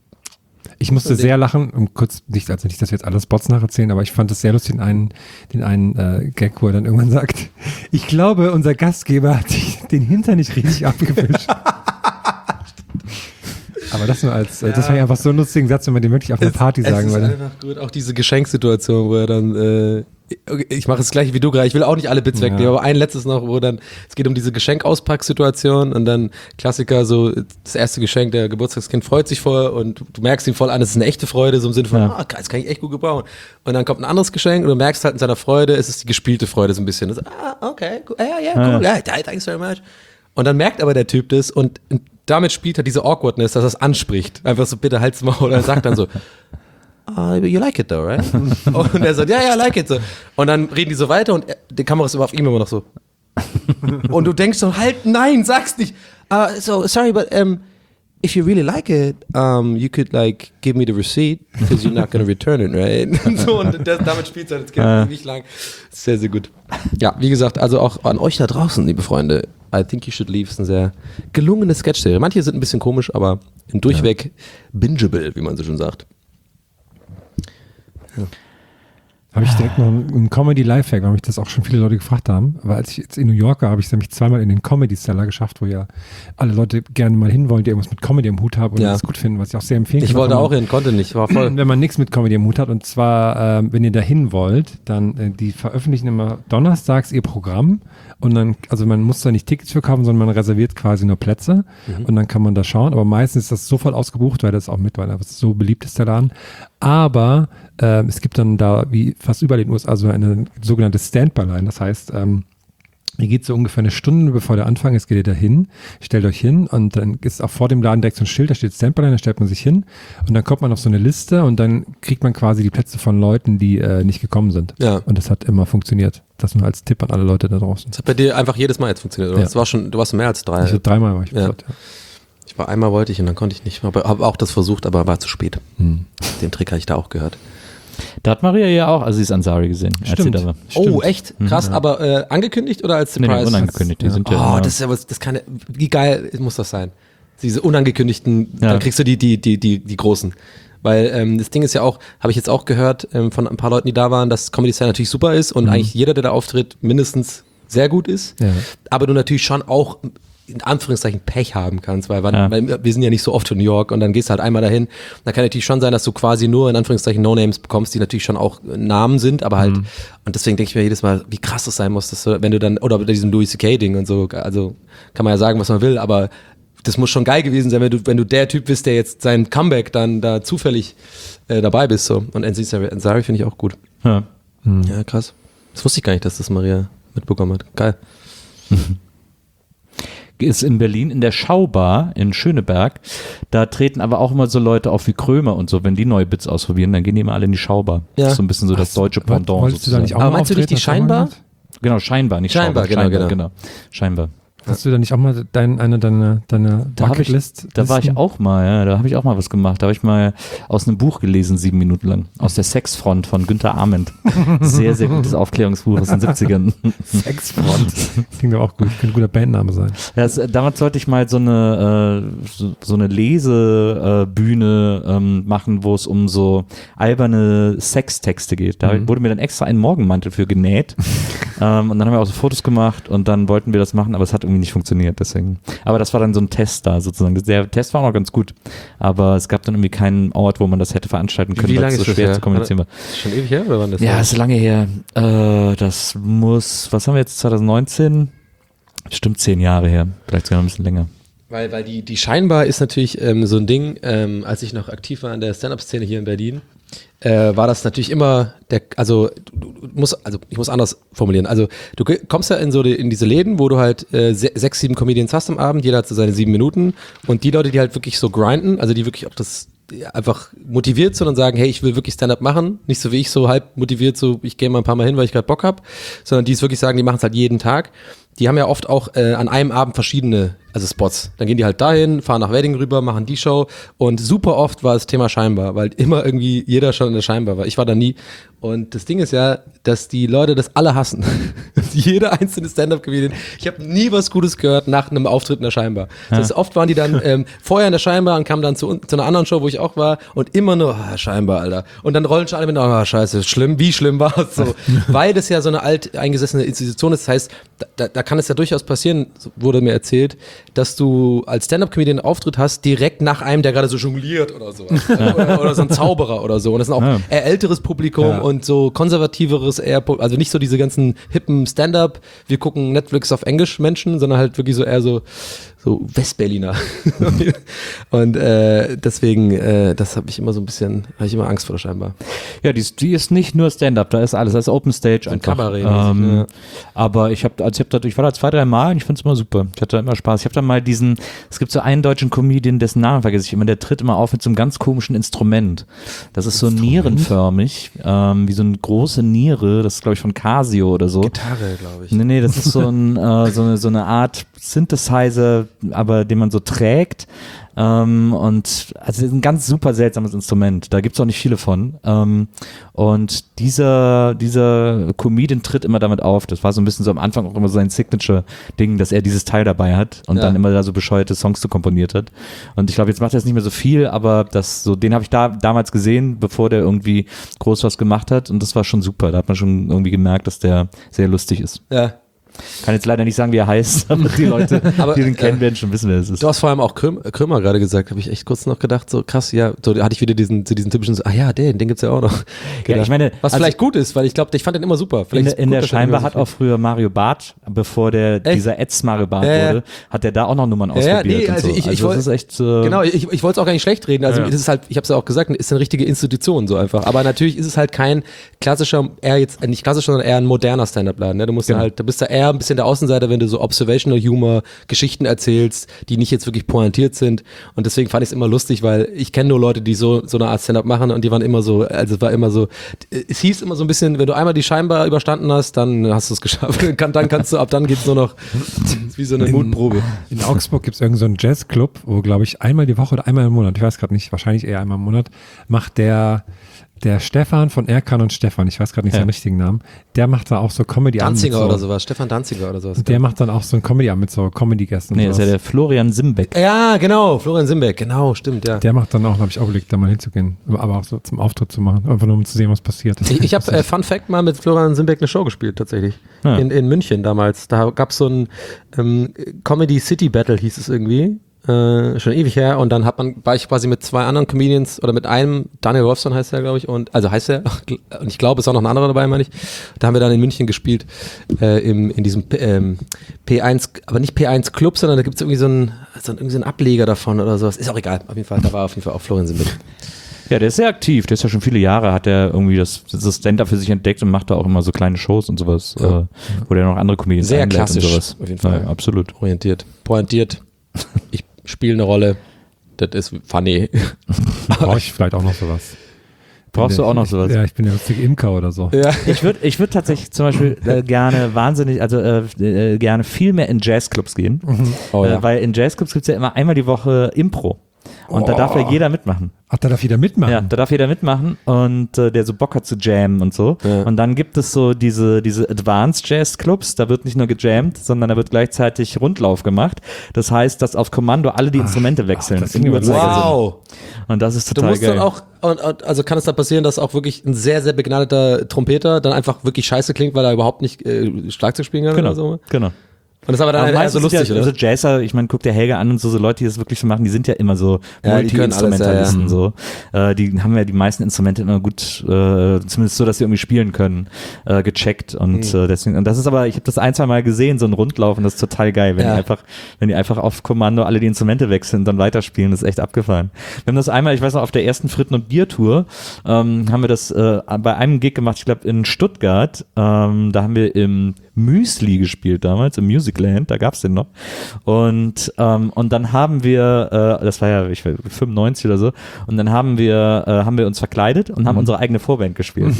Ich musste sehr lachen, nicht, dass wir jetzt alle Spots nacherzählen, aber ich fand es sehr lustig, den einen Gag, wo er dann irgendwann sagt, ich glaube, unser Gastgeber hat sich den Hintern nicht richtig abgewischt. Aber aber das nur als, das war ja einfach so ein lustigen Satz, wenn man den wirklich auf einer Party sagen würde. Es ist einfach gut, auch diese Geschenksituation, wo er dann, ich mache es gleich wie du gerade, ich will auch nicht alle Bits wegnehmen, aber ein letztes noch, wo dann, es geht um diese Geschenkauspacksituation und dann Klassiker, so das erste Geschenk, der Geburtstagskind freut sich voll und du merkst ihm voll an, es ist eine echte Freude, so im Sinne von, das kann ich echt gut gebrauchen. Und dann kommt ein anderes Geschenk und du merkst halt in seiner Freude, es ist die gespielte Freude so ein bisschen. Das, okay, cool, cool, thanks very much. Und dann merkt aber der Typ das und damit spielt er diese Awkwardness, dass er es anspricht. Einfach so, bitte halt's mal, oder er sagt dann so, you like it though, right? Und er sagt, ja, I like it so. Und dann reden die so weiter und die Kamera ist immer auf ihm immer noch so. Und du denkst so, halt, nein, sag's nicht. So, sorry, but if you really like it, you could like give me the receipt, because you're not gonna return it, right? Und so, und damit spielt es halt jetzt ewig lang. Sehr, sehr gut. Ja, wie gesagt, also auch an euch da draußen, liebe Freunde, I Think You Should Leave ist eine sehr gelungene Sketch-Serie. Manche sind ein bisschen komisch, aber durchweg bingeable, wie man so schon sagt. Habe ich direkt noch einen Comedy-Lifehack, weil mich das auch schon viele Leute gefragt haben. Aber als ich jetzt in New York war, habe ich es nämlich zweimal in den Comedy-Cellar geschafft, wo ja alle Leute gerne mal hinwollen, die irgendwas mit Comedy im Hut haben und das gut finden, was ich auch sehr empfehlen kann. Ich wollte auch hin, konnte nicht, war voll. Wenn man nichts mit Comedy im Hut hat, und zwar, wenn ihr da hin wollt, dann, die veröffentlichen immer donnerstags ihr Programm und dann, also man muss da nicht Tickets für kaufen, sondern man reserviert quasi nur Plätze und dann kann man da schauen, aber meistens ist das sofort ausgebucht, weil das auch mit, weil das so beliebt ist, der Laden. Aber es gibt dann da, wie fast überall in den USA, so eine sogenannte Standby-Line. Das heißt, ihr geht so ungefähr eine Stunde bevor der Anfang ist, geht ihr da hin, stellt euch hin und dann ist auch vor dem Laden direkt so ein Schild, da steht Standby-Line, da stellt man sich hin und dann kommt man auf so eine Liste und dann kriegt man quasi die Plätze von Leuten, die nicht gekommen sind. Ja. Und das hat immer funktioniert. Das nur als Tipp an alle Leute da draußen. Das hat bei dir einfach jedes Mal jetzt funktioniert, oder? Ja. Das war schon, du warst mehr als 3. Also 3-mal war ich dort, ja. Ich war einmal wollte ich und dann konnte ich nicht. Habe auch das versucht, aber war zu spät. Den Trick habe ich da auch gehört. Da hat Maria ja auch Aziz Ansari gesehen, als sie da war. Oh, echt? Krass, aber angekündigt oder als Surprise? Nee, unangekündigt. Die sind das ist ja was, wie geil muss das sein? Diese unangekündigten, dann kriegst du die großen. Weil das Ding ist ja auch, habe ich jetzt auch gehört von ein paar Leuten, die da waren, dass Comedy Style natürlich super ist und eigentlich jeder, der da auftritt, mindestens sehr gut ist. Ja. Aber du natürlich schon auch in Anführungszeichen Pech haben kannst, weil wir sind ja nicht so oft in New York und dann gehst du halt einmal dahin. Da kann natürlich schon sein, dass du quasi nur in Anführungszeichen No-Names bekommst, die natürlich schon auch Namen sind, aber halt, und deswegen denke ich mir jedes Mal, wie krass das sein muss, dass du, wenn du dann, oder bei diesem Louis C.K. Ding und so, also kann man ja sagen, was man will, aber das muss schon geil gewesen sein, wenn du der Typ bist, der jetzt sein Comeback dann da zufällig dabei bist. So. Und Aziz Ansari finde ich auch gut. Ja. Ja, krass. Das wusste ich gar nicht, dass das Maria mitbekommen hat. Geil. Ist in Berlin in der Schaubar in Schöneberg. Da treten aber auch immer so Leute auf wie Krömer und so. Wenn die neue Bits ausprobieren, dann gehen die immer alle in die Schaubar. Ja. Das ist so ein bisschen so das deutsche Pendant. Wolltest du da nicht auch aber meinst du nicht die Scheinbar? Genau, Scheinbar, nicht Scheinbar. Genau. Scheinbar. Hast du da nicht auch mal deine Bucketlist? Da war ich auch mal, ja, da habe ich auch mal was gemacht. Da habe ich mal aus einem Buch gelesen, 7 Minuten lang. Aus der Sexfront von Günther Arment. Sehr, sehr gutes Aufklärungsbuch aus den 70ern. Sexfront. Klingt doch auch gut. Könnte ein guter Bandname sein. Ja, damals sollte ich mal so eine Lesebühne machen, wo es um so alberne Sextexte geht. Da wurde mir dann extra ein Morgenmantel für genäht. Und dann haben wir auch so Fotos gemacht und dann wollten wir das machen, aber es hat irgendwie nicht funktioniert, deswegen. Aber das war dann so ein Test da sozusagen. Der Test war auch noch ganz gut, aber es gab dann irgendwie keinen Ort, wo man das hätte veranstalten können, weil es so schwer zu kommunizieren war. Schon ewig her, oder wann das? Ja, ist lange her. Das muss, was haben wir jetzt, 2019? Bestimmt 10 Jahre her, vielleicht sogar noch ein bisschen länger. Weil die Scheinbar ist natürlich so ein Ding, als ich noch aktiv war in der Stand-Up-Szene hier in Berlin, war das natürlich immer ich muss anders formulieren. Also du kommst ja in diese Läden, wo du halt 6, 7 Comedians hast am Abend, jeder hat so seine 7 Minuten und die Leute, die halt wirklich so grinden, also die wirklich auch das einfach motiviert sind und sagen, hey, ich will wirklich Stand-Up machen, nicht so wie ich, so halb motiviert, so ich gehe mal ein paar Mal hin, weil ich gerade Bock habe, sondern die es wirklich sagen, die machen es halt jeden Tag. Die haben ja oft auch an einem Abend verschiedene Spots. Dann gehen die halt dahin, fahren nach Wedding rüber, machen die Show und super oft war das Thema Scheinbar, weil immer irgendwie jeder schon in der Scheinbar war. Ich war da nie. Und das Ding ist ja, dass die Leute das alle hassen. Jeder einzelne Stand-Up-Comedian. Ich habe nie was Gutes gehört nach einem Auftritt in der Scheinbar. Ja. Das heißt, oft waren die dann vorher in der Scheinbar und kamen dann zu einer anderen Show, wo ich auch war und immer nur, Scheinbar, Alter. Und dann rollen schon alle mit, scheiße, schlimm, wie schlimm war es so? Weil das ja so eine alt eingesessene Institution ist. Das heißt, da kann es ja durchaus passieren, wurde mir erzählt, dass du als Stand-Up-Comedian einen Auftritt hast, direkt nach einem, der gerade so jongliert oder so. oder so ein Zauberer oder so. Und das ist auch eher älteres Publikum und so konservativeres, also nicht so diese ganzen hippen Stand-Up, wir gucken Netflix auf Englisch Menschen, sondern halt wirklich so eher so Westberliner. Und deswegen, das habe ich immer immer Angst vor scheinbar. Ja, die ist nicht nur Stand-Up, da ist alles, das ist Open Stage einfach. Kabarett. Aber ich war da 2-3 Mal und ich finde es immer super. Ich hatte da immer Spaß. Ich habe da mal es gibt so einen deutschen Comedian, dessen Namen vergesse ich immer, der tritt immer auf mit so einem ganz komischen Instrument. Das ist so nierenförmig, wie so eine große Niere, das ist glaube ich von Casio oder so. Gitarre, glaube ich. Nee, das ist so eine Art Synthesizer, aber den man so trägt. Und also ein ganz super seltsames Instrument. Da gibt's auch nicht viele von. Und dieser Comedian tritt immer damit auf. Das war so ein bisschen so am Anfang auch immer so sein Signature-Ding, dass er dieses Teil dabei hat und dann immer da so bescheuerte Songs zu komponiert hat. Und ich glaube, jetzt macht er es nicht mehr so viel, aber den habe ich damals gesehen, bevor der irgendwie groß was gemacht hat. Und das war schon super. Da hat man schon irgendwie gemerkt, dass der sehr lustig ist. Ja. Kann jetzt leider nicht sagen, wie er heißt, aber die Leute, die den kennen, werden schon wissen, wer es ist. Du hast vor allem auch Krömer gerade gesagt, habe ich echt kurz noch gedacht, so krass, ja, so hatte ich wieder diesen typischen, den gibt's ja auch noch. Ja, ich meine, was vielleicht gut ist, weil ich glaube, ich fand den immer super. In der Scheinbar hat auch früher Mario Barth, bevor dieser Mario Barth wurde, hat der da auch noch Nummern ausprobiert. Also und so. ich wollte, das ist echt, genau, ich wollte es auch gar nicht schlecht reden. Also das ist halt, ich habe es ja auch gesagt, ist eine richtige Institution so einfach. Aber natürlich ist es halt kein klassischer, nicht klassischer, sondern eher ein moderner Stand-Up-Laden. Ne? Du bist da bist da eher ein bisschen der Außenseiter, wenn du so Observational Humor Geschichten erzählst, die nicht jetzt wirklich pointiert sind. Und deswegen fand ich es immer lustig, weil ich kenne nur Leute, die so eine Art Stand-Up machen und die waren immer so, also es war immer so, es hieß immer so ein bisschen, wenn du einmal die Scheinbar überstanden hast, dann hast du es geschafft. Dann kannst du, ab dann geht's nur noch wie so eine Mutprobe. In Augsburg gibt es irgendeinen so einen Jazzclub, wo glaube ich einmal die Woche oder einmal im Monat, ich weiß gerade nicht, wahrscheinlich eher einmal im Monat, macht der Stefan von Erkan und Stefan, ich weiß gerade nicht seinen richtigen Namen, der macht da auch so Comedy Danziger oder sowas, Stefan Danziger oder sowas. Der macht dann auch so ein Comedy mit so Comedy-Gästen. Nee, ist ja der Florian Simbeck. Ja, genau, Florian Simbeck, genau, stimmt, ja. Der macht dann auch, habe ich auch überlegt, da mal hinzugehen, aber auch so zum Auftritt zu machen, einfach nur um zu sehen, was passiert. Ich habe, Fun Fact, mal mit Florian Simbeck eine Show gespielt, tatsächlich. Ja. In München damals. Da gab es so ein Comedy City Battle, hieß es irgendwie. Schon ewig her, und dann war ich quasi mit zwei anderen Comedians oder mit einem, Daniel Wolfson heißt er, glaube ich, und ich glaube, es ist auch noch ein anderer dabei, meine ich. Da haben wir dann in München gespielt, in diesem P1, aber nicht P1 Club, sondern da gibt es irgendwie so einen Ableger davon oder sowas. Ist auch egal, auf jeden Fall, da war auf jeden Fall auch Florian Simbeck. Ja, der ist sehr aktiv, der ist ja schon viele Jahre, hat er irgendwie das Stand-Up für sich entdeckt und macht da auch immer so kleine Shows und sowas, wo der noch andere Comedians sehr einlädt klassisch, und sowas. Auf jeden Fall. Ja, absolut. Pointiert. Ich spiele eine Rolle. Das ist funny. Brauche ich vielleicht auch noch sowas. Brauchst du auch noch sowas? Ja, ich bin ja lustig Imker oder so. Ja. Ich würd tatsächlich zum Beispiel gerne viel mehr in Jazzclubs gehen. Oh, ja. Weil in Jazzclubs gibt es ja immer einmal die Woche Impro. Und da darf ja jeder mitmachen. Ach, da darf jeder mitmachen? Ja, da darf jeder mitmachen und der so Bock hat zu jammen und so. Ja. Und dann gibt es so diese Advanced Jazz Clubs, da wird nicht nur gejammt, sondern da wird gleichzeitig Rundlauf gemacht. Das heißt, dass auf Kommando alle die Instrumente wechseln. Wow. Und das ist total geil. Du musst geil. dann auch, also kann es da passieren, dass auch wirklich ein sehr, sehr begnadeter Trompeter dann einfach wirklich scheiße klingt, weil er überhaupt nicht Schlagzeug spielen kann oder so? Genau. Und das ist aber dann eher so lustig, oder? Also Jazzer, ich meine, guck dir Helge an und so Leute, die das wirklich so machen, die sind ja immer so Multi-Instrumentalisten. So. Die haben ja die meisten Instrumente immer gut, zumindest so, dass sie irgendwie spielen können, gecheckt. Und deswegen, und das ist aber, ich habe das 1-2 Mal gesehen, so ein Rundlauf, und das ist total geil, wenn die einfach auf Kommando alle die Instrumente wechseln und dann weiterspielen, das ist echt abgefahren. Wir haben das einmal, ich weiß noch, auf der ersten Fritten- und Bier-Tour haben wir das bei einem Gig gemacht, ich glaube in Stuttgart, da haben wir im Müsli gespielt damals, im Musicland, da gab's den noch. Und dann haben wir, das war ja, ich weiß, 95 oder so, und dann haben wir uns verkleidet und haben unsere eigene Vorband gespielt.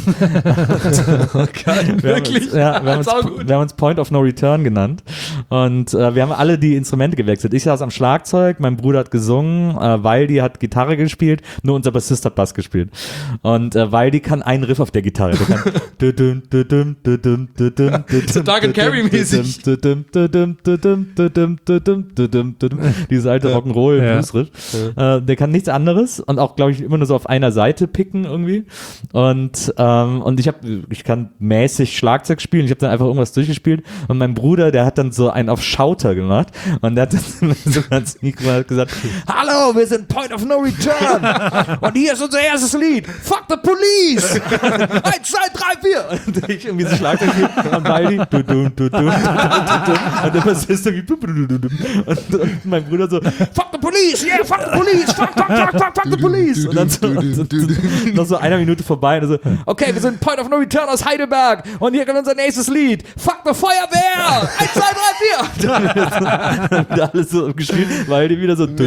Wirklich? Wir haben uns Point of No Return genannt. Und wir haben alle die Instrumente gewechselt. Ich saß am Schlagzeug, mein Bruder hat gesungen, Waldi hat Gitarre gespielt, nur unser Bassist hat Bass gespielt. Und Waldi kann einen Riff auf der Gitarre. Der kann Doug and Carrie mäßig. Diese alte Rock'n'Roll-Bluesriff. Der kann nichts anderes und auch, glaube ich, immer nur so auf einer Seite picken irgendwie. Und ich kann mäßig Schlagzeug spielen. Ich habe dann einfach irgendwas durchgespielt und mein Bruder, der hat dann so einen auf Schauter gemacht und der hat dann so ganz gesagt, hallo, wir sind Point of No Return und hier ist unser erstes Lied. Fuck the police! 1, 2, 3, 4! Und ich irgendwie so Schlagzeug spiele und Baldi und der Bassist irgendwie und mein Bruder so, fuck the police, yeah, fuck the police, fuck the police! Und dann so, noch so 1 Minute vorbei und so, okay, wir sind Point of No Return aus Heidelberg und hier kommt unser nächstes Lied. Fuck the Feuerwehr! 1, 2, 3, 4! Dann wieder alles so gespielt, weil die wieder so und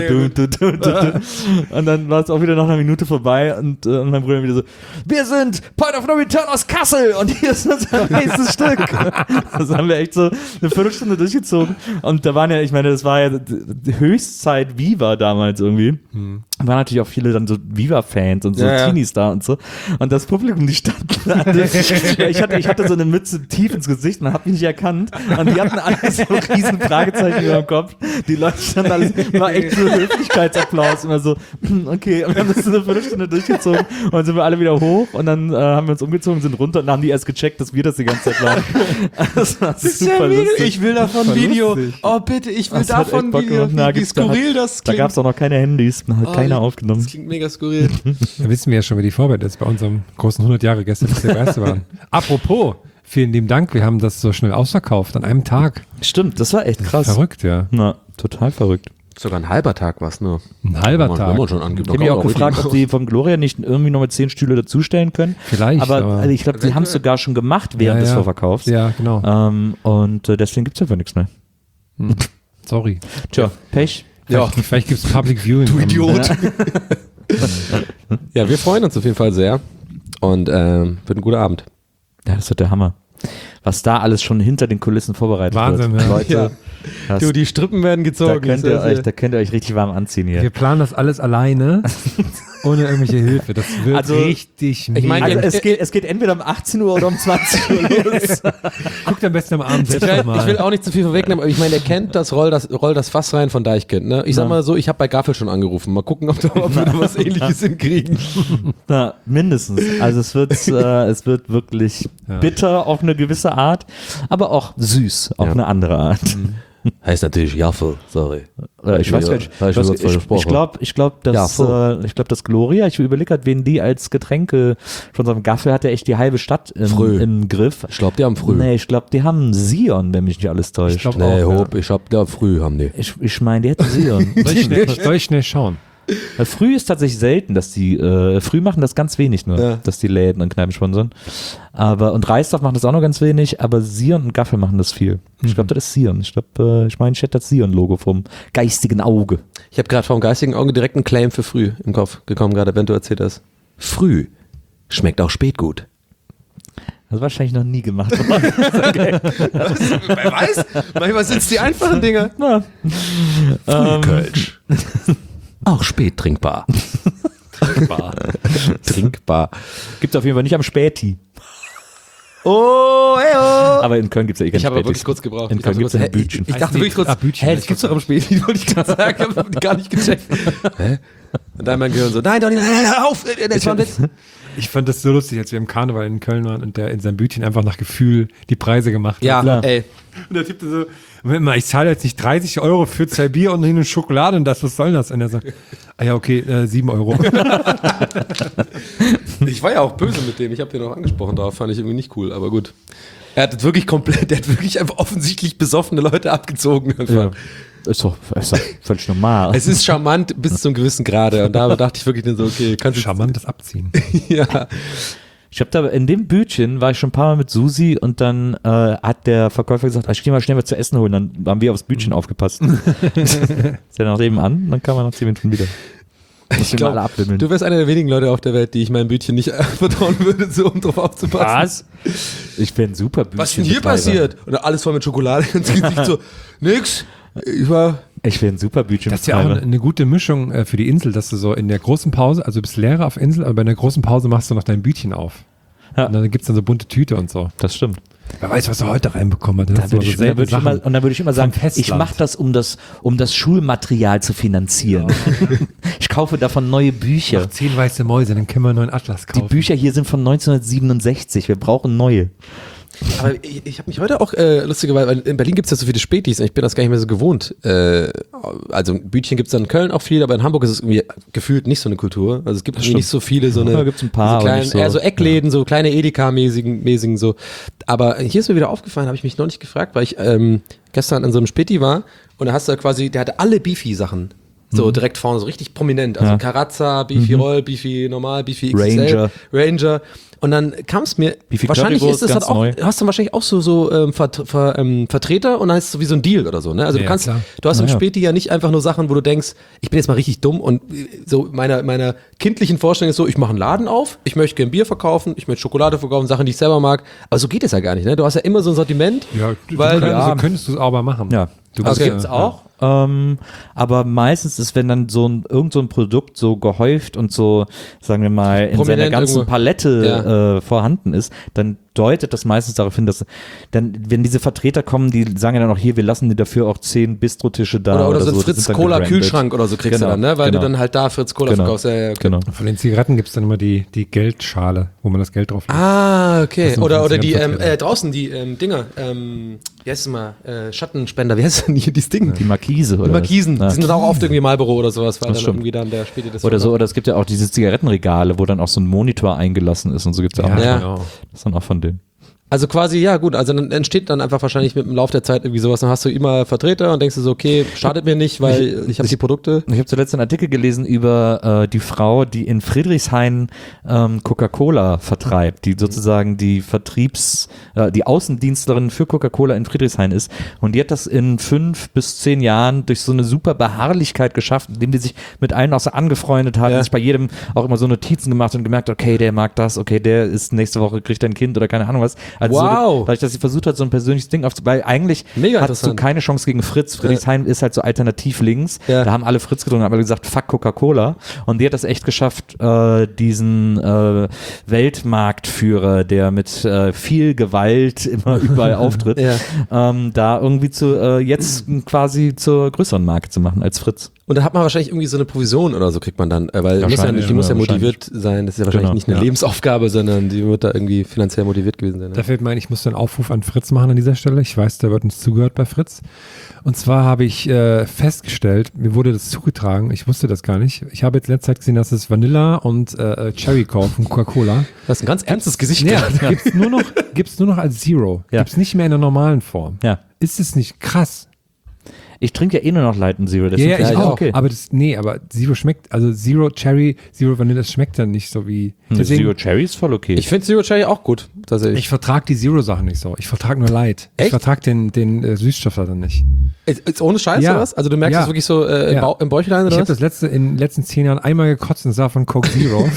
dann war es auch wieder noch 1 Minute vorbei und mein Bruder wieder so, wir sind Point of No Return aus Kassel und hier ist unser nächstes Stück. Das haben wir echt so eine Viertelstunde durchgezogen und da waren ja, ich meine, das war ja die Höchstzeit Viva damals irgendwie. Waren natürlich auch viele dann so Viva-Fans und so Teenies da und so. Und das Publikum, die standen alle, ich hatte so eine Mütze tief ins Gesicht und hab mich nicht erkannt. Und die hatten alle so riesen Fragezeichen über dem Kopf. Die Leute standen alles, war echt so Höflichkeitsapplaus. Immer so, okay. Und wir haben das so eine Viertelstunde durchgezogen. Und dann sind wir alle wieder hoch und dann haben wir uns umgezogen, sind runter und dann haben die erst gecheckt, dass wir das die ganze Zeit waren. Das war super lustig. Ich will davon Video. Lustig. Oh bitte, ich will davon Video. Wie skurril das klingt. Da gab es auch noch keine Handys. Hat keiner aufgenommen. Das klingt mega skurril. Da wissen wir ja schon, wie die Vorbereitung ist bei unserem großen 100 Jahre gestern, dass wir der Erste waren. Apropos, vielen lieben Dank, wir haben das so schnell ausverkauft an einem Tag. Stimmt, das war echt krass. Verrückt, ja. Na, total verrückt. Sogar ein halber Tag war es nur. Ein halber Tag. Wenn man schon angibt, ich habe mich auch gefragt, ob die vom Gloria nicht irgendwie noch mit 10 Stühle dazustellen können. Vielleicht. Aber also ich glaube, die haben es sogar schon gemacht während des Vorverkaufs. Ja, genau. Und deswegen gibt es einfach nichts mehr. Sorry. Tja, Pech. Vielleicht gibt es Public Viewing. Du Idiot. Ja, wir freuen uns auf jeden Fall sehr. Und wird ein guter Abend. Ja, das wird der Hammer. Was da alles schon hinter den Kulissen vorbereitet Wahnsinn, wird. ja. Leute, Du, die Strippen werden gezogen. Da könnt ihr euch richtig warm anziehen hier. Wir planen das alles alleine, ohne irgendwelche Hilfe. Das wird Also, richtig ich meine, Also es geht entweder um 18 Uhr oder um 20 Uhr los. Guckt am besten am Abend selbst Ich will auch nicht zu viel vorwegnehmen, aber ich meine, er kennt das Roll das Fass rein von Deichkind. Ne? Ich sag mal so, ich habe bei Gaffel schon angerufen. Mal gucken, ob wir da was Ähnliches hinkriegen. Na, mindestens. Also es wird wirklich bitter auf eine gewisse Art, aber auch süß auf eine andere Art. Heißt natürlich Jaffel, sorry. Ich weiß gar nicht. Ich glaube, dass Gloria, ich überlege gerade, wen die als Getränke von so einem Gaffel hat, ja echt die halbe Stadt im Griff. Ich glaube, die haben früh. Nee, ich glaube, die haben Sion, wenn mich nicht alles täuscht. Ich glaube ich hab da früh haben die. Ich meine, die hätten Sion. Soll ich schnell schauen? Weil früh ist tatsächlich selten, dass die, früh machen das ganz wenig nur, dass die Läden und Kneipen sponsern. Und Reisdorf macht das auch noch ganz wenig, aber Sion und Gaffel machen das viel. Ich glaube, das ist Sion. Ich hätte das Sion-Logo vom geistigen Auge. Ich habe gerade vom geistigen Auge direkt einen Claim für früh im Kopf gekommen, gerade wenn du erzählt hast. Früh schmeckt auch spät gut. Das ist wahrscheinlich noch nie gemacht worden. Okay. Wer weiß? Manchmal sind es die einfachen Dinge. Frühkölsch. Auch spät trinkbar. Trinkbar. Gibt es auf jeden Fall nicht am Späti. Oh. Aber in Köln gibt es ja eh kein Ich habe Spätis. wirklich kurz gebraucht. In Köln gibt es ein Bütchen. Ich dachte wirklich kurz, Bütchen, das gibt's doch am Späti, wollte ich gerade sagen. Ich habe gar nicht gecheckt. Hä? Und dann mein Gehirn so, nein, hör auf, das war ein Witz. Ich fand das so lustig, als wir im Karneval in Köln waren und der in seinem Bütchen einfach nach Gefühl die Preise gemacht hat. Ja, ey. Und der Typ so, Moment mal, ich zahle jetzt nicht 30 € für 2 Bier und eine Schokolade und das, was soll das? Und er sagt, okay, 7 €. Ich war ja auch böse mit dem, ich habe den auch angesprochen drauf, fand ich irgendwie nicht cool, aber gut. Er hat wirklich einfach offensichtlich besoffene Leute abgezogen. Ja. Ist doch völlig normal. Es ist charmant bis zum gewissen Grade und da dachte ich wirklich so, okay, kannst du... Charmantes Abziehen. Ja. Ich habe da in dem Bütchen war ich schon ein paar Mal mit Susi und dann hat der Verkäufer gesagt, ich gehe mal schnell was zu essen holen. Dann haben wir aufs Bütchen aufgepasst. Ist ja nach eben an, dann kann man nach 10 Minuten wieder. Ich glaube, du wärst einer der wenigen Leute auf der Welt, die ich meinem Bütchen nicht vertrauen würde, so um drauf aufzupassen. Was? Ich bin ein super Bütchen. Was ist denn hier passiert? Und alles voll mit Schokolade ins Gesicht, so, nix. Ich bin ein super Bütchen. Das ist ja auch eine gute Mischung für die Insel, dass du so in der großen Pause, also du bist Lehrer auf Insel, aber bei einer großen Pause machst du noch dein Bütchen auf. Und dann gibt es dann so bunte Tüte und so. Das stimmt. Wer weiß, was er heute reinbekommen hat. Da würde ich immer sagen, vom Festland. ich mache das, um das Schulmaterial zu finanzieren. Ich kaufe davon neue Bücher. Noch 10 weiße Mäuse, dann können wir einen neuen Atlas Die kaufen. Bücher hier sind von 1967. Wir brauchen neue. Aber ich habe mich heute auch, lustigerweise, weil in Berlin gibt es ja so viele Spätis und ich bin das gar nicht mehr so gewohnt. Also Bütchen gibt es dann in Köln auch viel, aber in Hamburg ist es irgendwie gefühlt nicht so eine Kultur. Also es gibt irgendwie nicht so viele so eine, Da gibt's ein paar, so kleinen, aber nicht so. eher so Eckläden, so kleine Edeka-mäßigen so. Aber hier ist mir wieder aufgefallen, habe ich mich noch nicht gefragt, weil ich gestern in so einem Späti war und da hast du quasi, der hatte alle Beefy-Sachen. So direkt vorne, so richtig prominent. Also Karazza, Beefy Roll, Beefy Normal, Beefy XXL, Ranger. Und dann kam es mir, Beefy wahrscheinlich Currywurst, ist das ganz auch, neu. hast du wahrscheinlich auch so Vertreter und dann ist es so wie so ein Deal oder so, ne? Also Ja, klar. du hast im Ja. Späti ja nicht einfach nur Sachen, wo du denkst, ich bin jetzt mal richtig dumm und so meiner kindlichen Vorstellung ist so, ich mache einen Laden auf, ich möchte gerne Bier verkaufen, ich möchte Schokolade verkaufen, Sachen, die ich selber mag. Aber so geht es ja gar nicht, ne? Du hast ja immer so ein Sortiment. Ja, weil so könntest du es aber machen. Ja, Du also bist, gibt's auch. Aber meistens ist, wenn dann irgend so ein Produkt so gehäuft und so, sagen wir mal, in seiner Prominent ganzen irgendwo. Palette vorhanden ist, dann deutet das meistens darauf hin, dass dann, wenn diese Vertreter kommen, die sagen ja dann auch hier, wir lassen dir dafür auch 10 Bistrotische da. oder so ein die sind Fritz dann Cola gebrandet. Kühlschrank oder so kriegst Genau, du dann, ne? Weil genau. du dann halt da Fritz Cola Genau. verkaufst. Ja, okay. Genau. Von den Zigaretten gibt es dann immer die Geldschale, wo man das Geld drauf legt. Ah, okay. sind Oder die Zigarettenvertreter. draußen, die Dinger, wie heißt es mal, Schattenspender, wie heißt denn hier dieses Ding? Die Markise. Die Oder Markisen, was? die sind dann auch oft irgendwie Marlboro oder sowas, weil Das dann stimmt. irgendwie dann der später das Oder so, oder es gibt ja auch diese Zigarettenregale, wo dann auch so ein Monitor eingelassen ist und so gibt's ja auch. Ja. genau. Das ist dann auch von denen. Also quasi, ja gut, also dann entsteht dann einfach wahrscheinlich mit dem Lauf der Zeit irgendwie sowas, dann hast du immer Vertreter und denkst du so, okay, schadet mir nicht, weil ich habe die Produkte. Ich habe zuletzt einen Artikel gelesen über die Frau, die in Friedrichshain Coca-Cola vertreibt, die sozusagen die die Außendienstlerin für Coca-Cola in Friedrichshain ist. Und die hat das in 5 bis 10 Jahren durch so eine super Beharrlichkeit geschafft, indem die sich mit allen auch so angefreundet hat, Ja. sich bei jedem auch immer so Notizen gemacht und gemerkt, okay, der mag das, okay, der ist nächste Woche kriegt ein Kind oder keine Ahnung was. Also Wow. so, dadurch, dass sie versucht hat, so ein persönliches Ding weil eigentlich Mega hattest du interessant. keine Chance gegen Fritz. Friedrichshain ist halt so alternativ links. Ja. Da haben alle Fritz getrunken, haben alle gesagt, fuck Coca-Cola. Und die hat das echt geschafft, diesen Weltmarktführer, der mit viel Gewalt immer überall auftritt, da irgendwie jetzt quasi zur größeren Marke zu machen als Fritz. Und da hat man wahrscheinlich irgendwie so eine Provision oder so kriegt man dann, weil die muss ja motiviert sein, das ist ja wahrscheinlich Genau, nicht eine ja. Lebensaufgabe, sondern die wird da irgendwie finanziell motiviert gewesen sein. Ne? Da fällt mir ein, ich muss einen Aufruf an Fritz machen an dieser Stelle. Ich weiß, da wird uns zugehört bei Fritz. Und zwar habe ich festgestellt, mir wurde das zugetragen, ich wusste das gar nicht. Ich habe jetzt letzte Zeit gesehen, dass es Vanilla und Cherry Coke von Coca-Cola. Das ist ein ganz ernstes Gesicht. Ja, gerade. gibt's nur noch als Zero. Ja. Gibt's nicht mehr in der normalen Form. Ja. Ist es nicht krass? Ich trinke ja eh nur noch Light and Zero. Ja, deswegen ich finde auch. okay. Aber aber Zero schmeckt, also Zero Cherry, Zero Vanilla, das schmeckt dann nicht so wie. Deswegen, Zero Cherry ist voll okay. Ich finde Zero Cherry auch gut, tatsächlich. ich vertrage die Zero-Sachen nicht so. Ich vertrage nur Light. Ich Echt? vertrage den Süßstoff da dann nicht. Ist ohne Scheiß Ja. oder was? Also du merkst Ja. es wirklich so Ja. im Bäuchlein Ich oder habe was? das in den letzten 10 Jahren einmal gekotzt und sah von Coke Zero.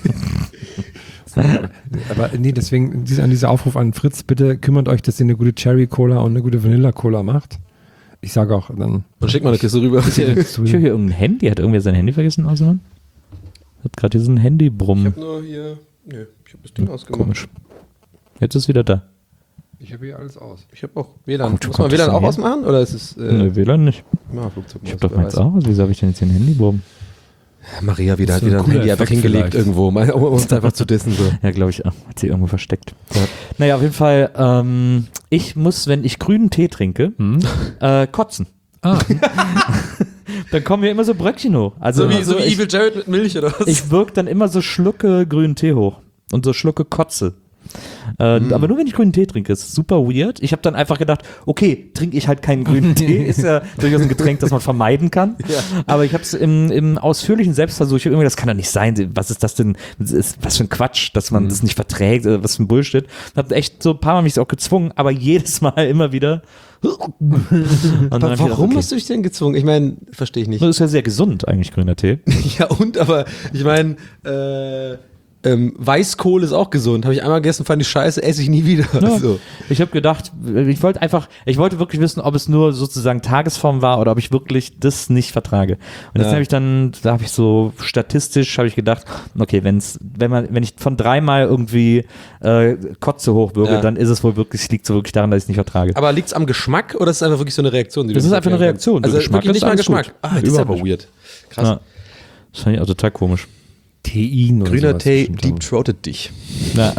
Aber nee, deswegen an dieser Aufruf an Fritz, bitte kümmert euch, dass ihr eine gute Cherry Cola und eine gute Vanilla Cola macht. Ich sage auch dann. Und schick mal eine Kiste rüber. Ich höre hier irgendein Handy. Hat irgendwer sein Handy vergessen auszumachen? Hat gerade hier so ein Handy-Brummen. nur hier, ich habe das Ding ausgemacht. Komisch. Jetzt ist wieder da. Ich habe hier alles aus. Ich habe auch WLAN. Gut, Muss man kommt das WLAN dann auch her? ausmachen oder ist es Ne, WLAN nicht. Flugzeug? Ich hab doch meins auch. Wieso habe ich denn jetzt hier ein Handy-Brummen? Maria wieder, hat Das ist wieder ein ein cooler Handy einfach Effekt hingelegt vielleicht. irgendwo, um uns einfach zu dissen. So. Ja, glaube ich, hat sie irgendwo versteckt. Ja. Naja, auf jeden Fall, ich muss, wenn ich grünen Tee trinke, kotzen. Ah, Dann kommen mir immer so Bröckchen hoch. Also, So wie ich, Evil Jared mit Milch oder was? ich wirke dann immer so Schlucke grünen Tee hoch und so Schlucke Kotze. Aber nur wenn ich grünen Tee trinke, ist super weird. Ich habe dann einfach gedacht, okay, trinke ich halt keinen grünen Tee, ist ja durchaus ein Getränk, das man vermeiden kann. Ja. Aber ich habe es im ausführlichen Selbstversuch, ich hab irgendwie, das kann doch nicht sein, was ist das denn, was für ein Quatsch, dass man das nicht verträgt, was für ein Bullshit. Ich habe echt so ein paar Mal mich auch gezwungen, aber jedes Mal immer wieder. Und dann hab ich gedacht, Warum okay. hast du dich denn gezwungen? Ich meine, verstehe ich nicht. Das ist ja sehr gesund eigentlich, grüner Tee. Ja und, aber ich meine, Weißkohl ist auch gesund. Habe ich einmal gegessen, fand ich scheiße, esse ich nie wieder. Ja. So. Ich habe gedacht, ich wollte wirklich wissen, ob es nur sozusagen Tagesform war oder ob ich wirklich das nicht vertrage. Und jetzt habe ich so statistisch gedacht, okay, wenn ich von 3-mal irgendwie Kotze hochwürge, dann ist es wohl wirklich, liegt so wirklich daran, dass ich es nicht vertrage. Aber liegt es am Geschmack oder ist es einfach wirklich so eine Reaktion? Das ist einfach eine Reaktion. Also Geschmack wirklich nicht mal alles Geschmack. gut. Das ist aber weird. Krass. Ja. Das fand ich auch total komisch. Tein oder Grüner sowas Tee bestimmt deep-throatet dich. Ja.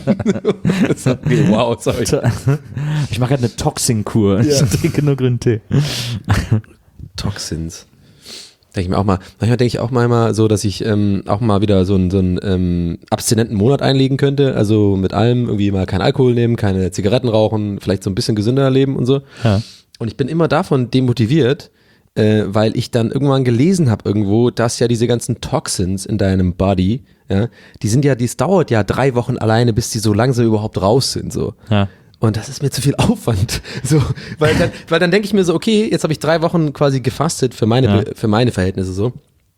Okay, wow, sorry. Ich mache halt eine Toxin-Kur. Ja. Ich trinke nur grünen Tee. Toxins. Manchmal denke ich auch mal so, dass ich auch mal wieder so einen abstinenten Monat einlegen könnte. Also mit allem irgendwie mal keinen Alkohol nehmen, keine Zigaretten rauchen, vielleicht so ein bisschen gesünder leben und so. Ja. Und ich bin immer davon demotiviert, weil ich dann irgendwann gelesen habe irgendwo, dass ja diese ganzen Toxins in deinem Body, ja, das dauert ja 3 Wochen alleine, bis die so langsam überhaupt raus sind, so. Ja. Und das ist mir zu viel Aufwand, so, weil dann denke ich mir so, okay, jetzt habe ich 3 Wochen quasi gefastet für meine Verhältnisse so.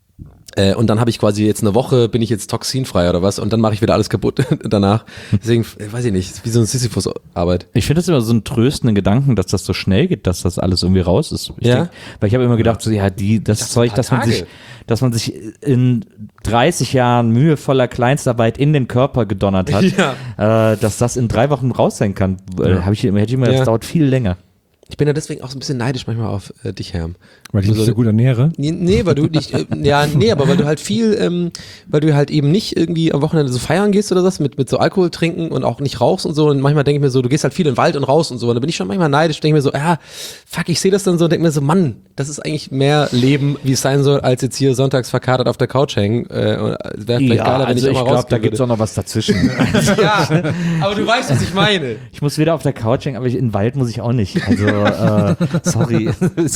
Und dann habe ich quasi jetzt eine Woche, bin ich jetzt toxinfrei oder was und dann mache ich wieder alles kaputt danach. Deswegen, weiß ich nicht, ist wie so eine Sisyphus-Arbeit. Ich finde das immer so einen tröstenden Gedanken, dass das so schnell geht, dass das alles irgendwie raus ist. Weil ich habe immer gedacht, so, ja, das Zeug, dass man sich in 30 Jahren mühevoller Kleinstarbeit in den Körper gedonnert hat, dass das in 3 Wochen raus sein kann, hätte ich immer gedacht, das dauert viel länger. Ich bin ja deswegen auch so ein bisschen neidisch manchmal auf dich, Herm. Weil ich mich so gut ernähre? Nee, weil du nicht, aber weil du halt weil du halt eben nicht irgendwie am Wochenende so feiern gehst oder was, mit so Alkohol trinken und auch nicht rauchst und so. Und manchmal denke ich mir so, du gehst halt viel in den Wald und raus und so. Und da bin ich schon manchmal neidisch, denke mir so, fuck, ich sehe das dann so und denke mir so, Mann, das ist eigentlich mehr Leben, wie es sein soll, als jetzt hier sonntags verkatert auf der Couch hängen. Wäre vielleicht geiler, wenn ich auch mal rausgehen glaube, da gibt es auch noch was dazwischen. Ja, aber du weißt, was ich meine. Ich muss wieder auf der Couch hängen, aber in den Wald muss ich auch nicht. Also, sorry.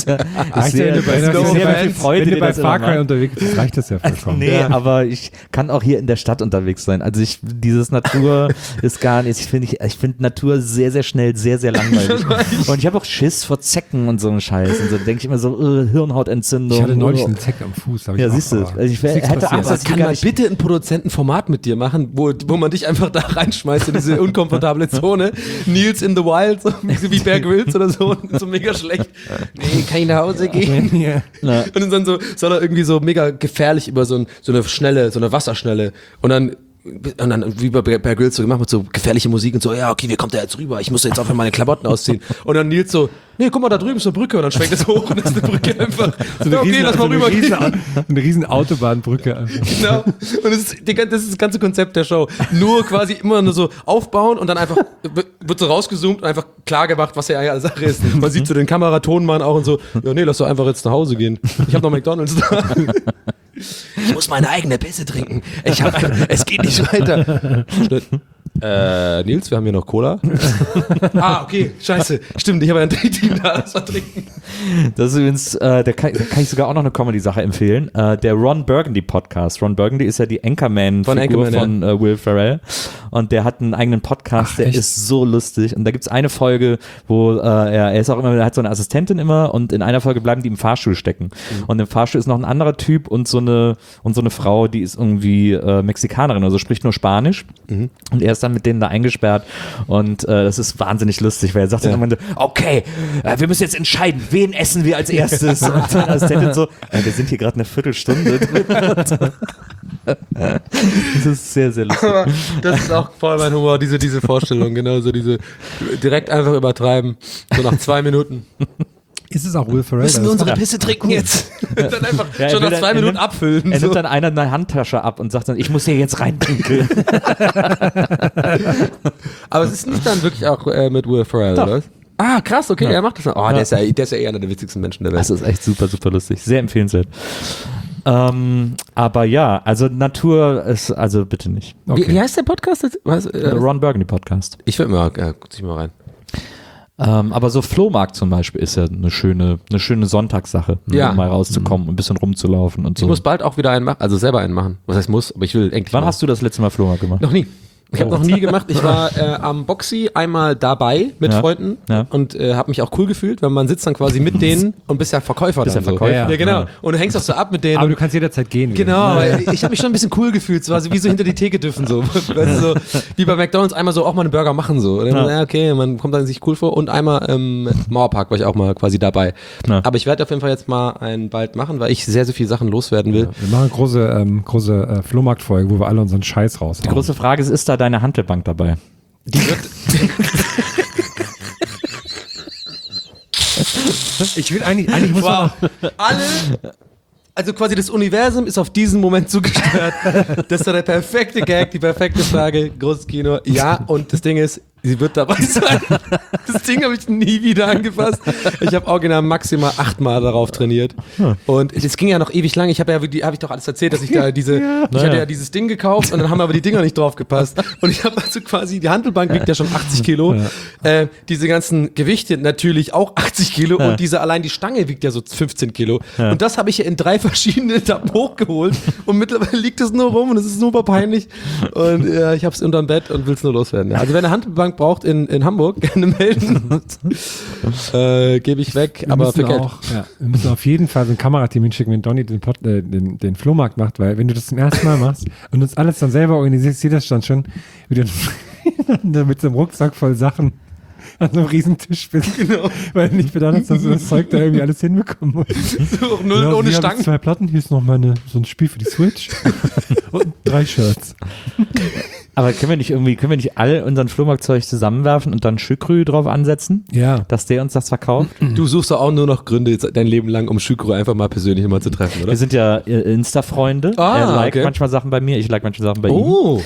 Wenn du bei Far Cry unterwegs bist, reicht das ja vollkommen. Nee, aber ich kann auch hier in der Stadt unterwegs sein. Also dieses Natur ist gar nicht, ich finde Natur sehr, sehr schnell, sehr, sehr langweilig. Und ich habe auch Schiss vor Zecken und so einem Scheiß. Und so denke ich immer so, Hirnhautentzündung. Ich hatte neulich einen Zeck am Fuß. Ja, siehst du. Ich hätte Angst, dass kann man bitte ein Produzentenformat mit dir machen, wo man dich einfach da reinschmeißt in diese unkomfortable Zone. Nils in the Wild, so wie Bear Grylls oder so, so mega schlecht. Nee, kann ich nach Hause gehen? Und dann so soll er irgendwie so mega gefährlich über so eine Wasserschnelle und dann wie bei Bear Grylls so gemacht mit so gefährliche Musik und so, ja, okay, wie kommt der jetzt rüber? Ich muss jetzt einfach meine Klamotten ausziehen. Und dann Nils so, nee, guck mal, da drüben ist eine Brücke und dann schwenkt es hoch und das ist eine Brücke einfach. Lass mal rüber gehen. Eine riesen Autobahnbrücke einfach. Genau. Und das ist das ganze Konzept der Show. Nur quasi immer nur so aufbauen und dann einfach wird so rausgezoomt und einfach klar gemacht, was ja alles Sache ist. Man sieht so den Kameratonmann auch und so, ja, nee, lass doch einfach jetzt nach Hause gehen. Ich habe noch McDonald's da. Ich muss meine eigene Pisse trinken. Es geht nicht weiter. Nils, wir haben hier noch Cola. Okay, scheiße. Stimmt, ich habe ja ein Team da, lass mal trinken. Das ist übrigens, da kann ich sogar auch noch eine Comedy-Sache empfehlen. Der Ron Burgundy Podcast. Ron Burgundy ist ja die Anchorman-Figur von Will Ferrell. Und der hat einen eigenen Podcast, der ist so lustig. Und da gibt es eine Folge, wo er ist auch immer, er hat so eine Assistentin immer und in einer Folge bleiben die im Fahrstuhl stecken. Und im Fahrstuhl ist noch ein anderer Typ und so eine Frau, die ist irgendwie Mexikanerin, also spricht nur Spanisch. Und er ist dann mit denen da eingesperrt und das ist wahnsinnig lustig, weil er sagt dann am Ende, okay, wir müssen jetzt entscheiden, wen essen wir als erstes? Und seine Assistentin so, wir sind hier gerade eine Viertelstunde drin. Das ist sehr, sehr lustig. Das ist auch voll mein Humor, diese Vorstellung, genau, so diese direkt einfach übertreiben, so nach 2 Minuten. Ist es auch Will Ferrell? Müssen wir unsere Pisse trinken jetzt? Dann einfach schon nach 2 Minuten abfüllen. Er nimmt dann einer eine Handtasche ab und sagt dann, ich muss hier jetzt reinpinkeln. Aber es ist nicht dann wirklich auch mit Will Ferrell, Doch. oder? Krass, okay, er macht das dann. Der ist ja eher einer der witzigsten Menschen der Welt. Das ist echt super, super lustig. Sehr empfehlenswert. Aber ja, also Natur ist, also bitte nicht. Okay. Wie heißt der Podcast? Ron Burgundy Podcast. Ich würde mal, guck ich mal rein. Aber so Flohmarkt zum Beispiel ist ja eine schöne Sonntagssache, um mal rauszukommen und ein bisschen rumzulaufen und so. Ich muss bald auch wieder einen machen, also selber einen machen. Was heißt muss, aber ich will eigentlich Wann hast du das letzte Mal Flohmarkt gemacht? Noch nie. Ich habe noch nie gemacht. Ich war am Boxy einmal dabei mit Freunden und habe mich auch cool gefühlt, weil man sitzt dann quasi mit denen und bist ja Verkäufer dann. Verkäufer. Ja, genau. Und du hängst auch so ab mit denen. Aber du kannst jederzeit gehen. Genau, aber ich habe mich schon ein bisschen cool gefühlt, so, also wie so hinter die Theke dürfen, so. Weißt du, so wie bei McDonalds einmal so auch mal einen Burger machen, so. Und dann, okay, man kommt dann sich cool vor. Und einmal im Mauerpark war ich auch mal quasi dabei. Aber ich werde auf jeden Fall jetzt mal einen bald machen, weil ich sehr, sehr viele Sachen loswerden will. Wir machen eine große Flohmarktfolge, wo wir alle unseren Scheiß raushauen. Die große Frage ist da deine Hantelbank dabei? Die wird. Ich will eigentlich muss man Also quasi das Universum ist auf diesen Moment zugesteuert. Das ist doch der perfekte Gag, die perfekte Frage, großes Kino. Ja, und das Ding ist, sie wird dabei sein. Das Ding habe ich nie wieder angefasst. Ich habe original maximal 8 Mal darauf trainiert. Und es ging ja noch ewig lang. Habe ich doch alles erzählt, dass ich da ich hatte ja dieses Ding gekauft und dann haben aber die Dinger nicht drauf gepasst. Und ich habe also quasi, die Hantelbank wiegt ja schon 80 Kilo. Diese ganzen Gewichte natürlich auch 80 Kilo und allein die Stange wiegt ja so 15 Kilo. Und das habe ich ja in 3 verschiedene Etappen hochgeholt und mittlerweile liegt es nur rum und es ist super peinlich. Und ich habe es unterm Bett und will es nur loswerden. Also wer eine Hantelbank braucht in Hamburg, gerne melden. Gebe ich weg, aber für Geld. Wir müssen auf jeden Fall so ein Kamerateam hinschicken, wenn Donny den Flohmarkt macht, weil wenn du das zum ersten Mal machst und uns alles dann selber organisierst, sieht das dann schon, wie du mit so einem Rucksack voll Sachen an so einem Riesentisch bist. Genau. Weil du nicht bedacht hast, dass du das Zeug da irgendwie alles hinbekommen musst. So, auch null ohne Stangen. 2 Platten, hier ist noch so ein Spiel für die Switch und 3 Shirts. Aber können wir nicht all unseren Flohmarktzeug zusammenwerfen und dann Schükrü drauf ansetzen? Ja. Dass der uns das verkauft? Du suchst doch auch nur noch Gründe dein Leben lang, um Schükro einfach mal persönlich mal zu treffen, oder? Wir sind ja Insta-Freunde. Er liked manchmal Sachen bei mir, ich like manchmal Sachen bei ihm.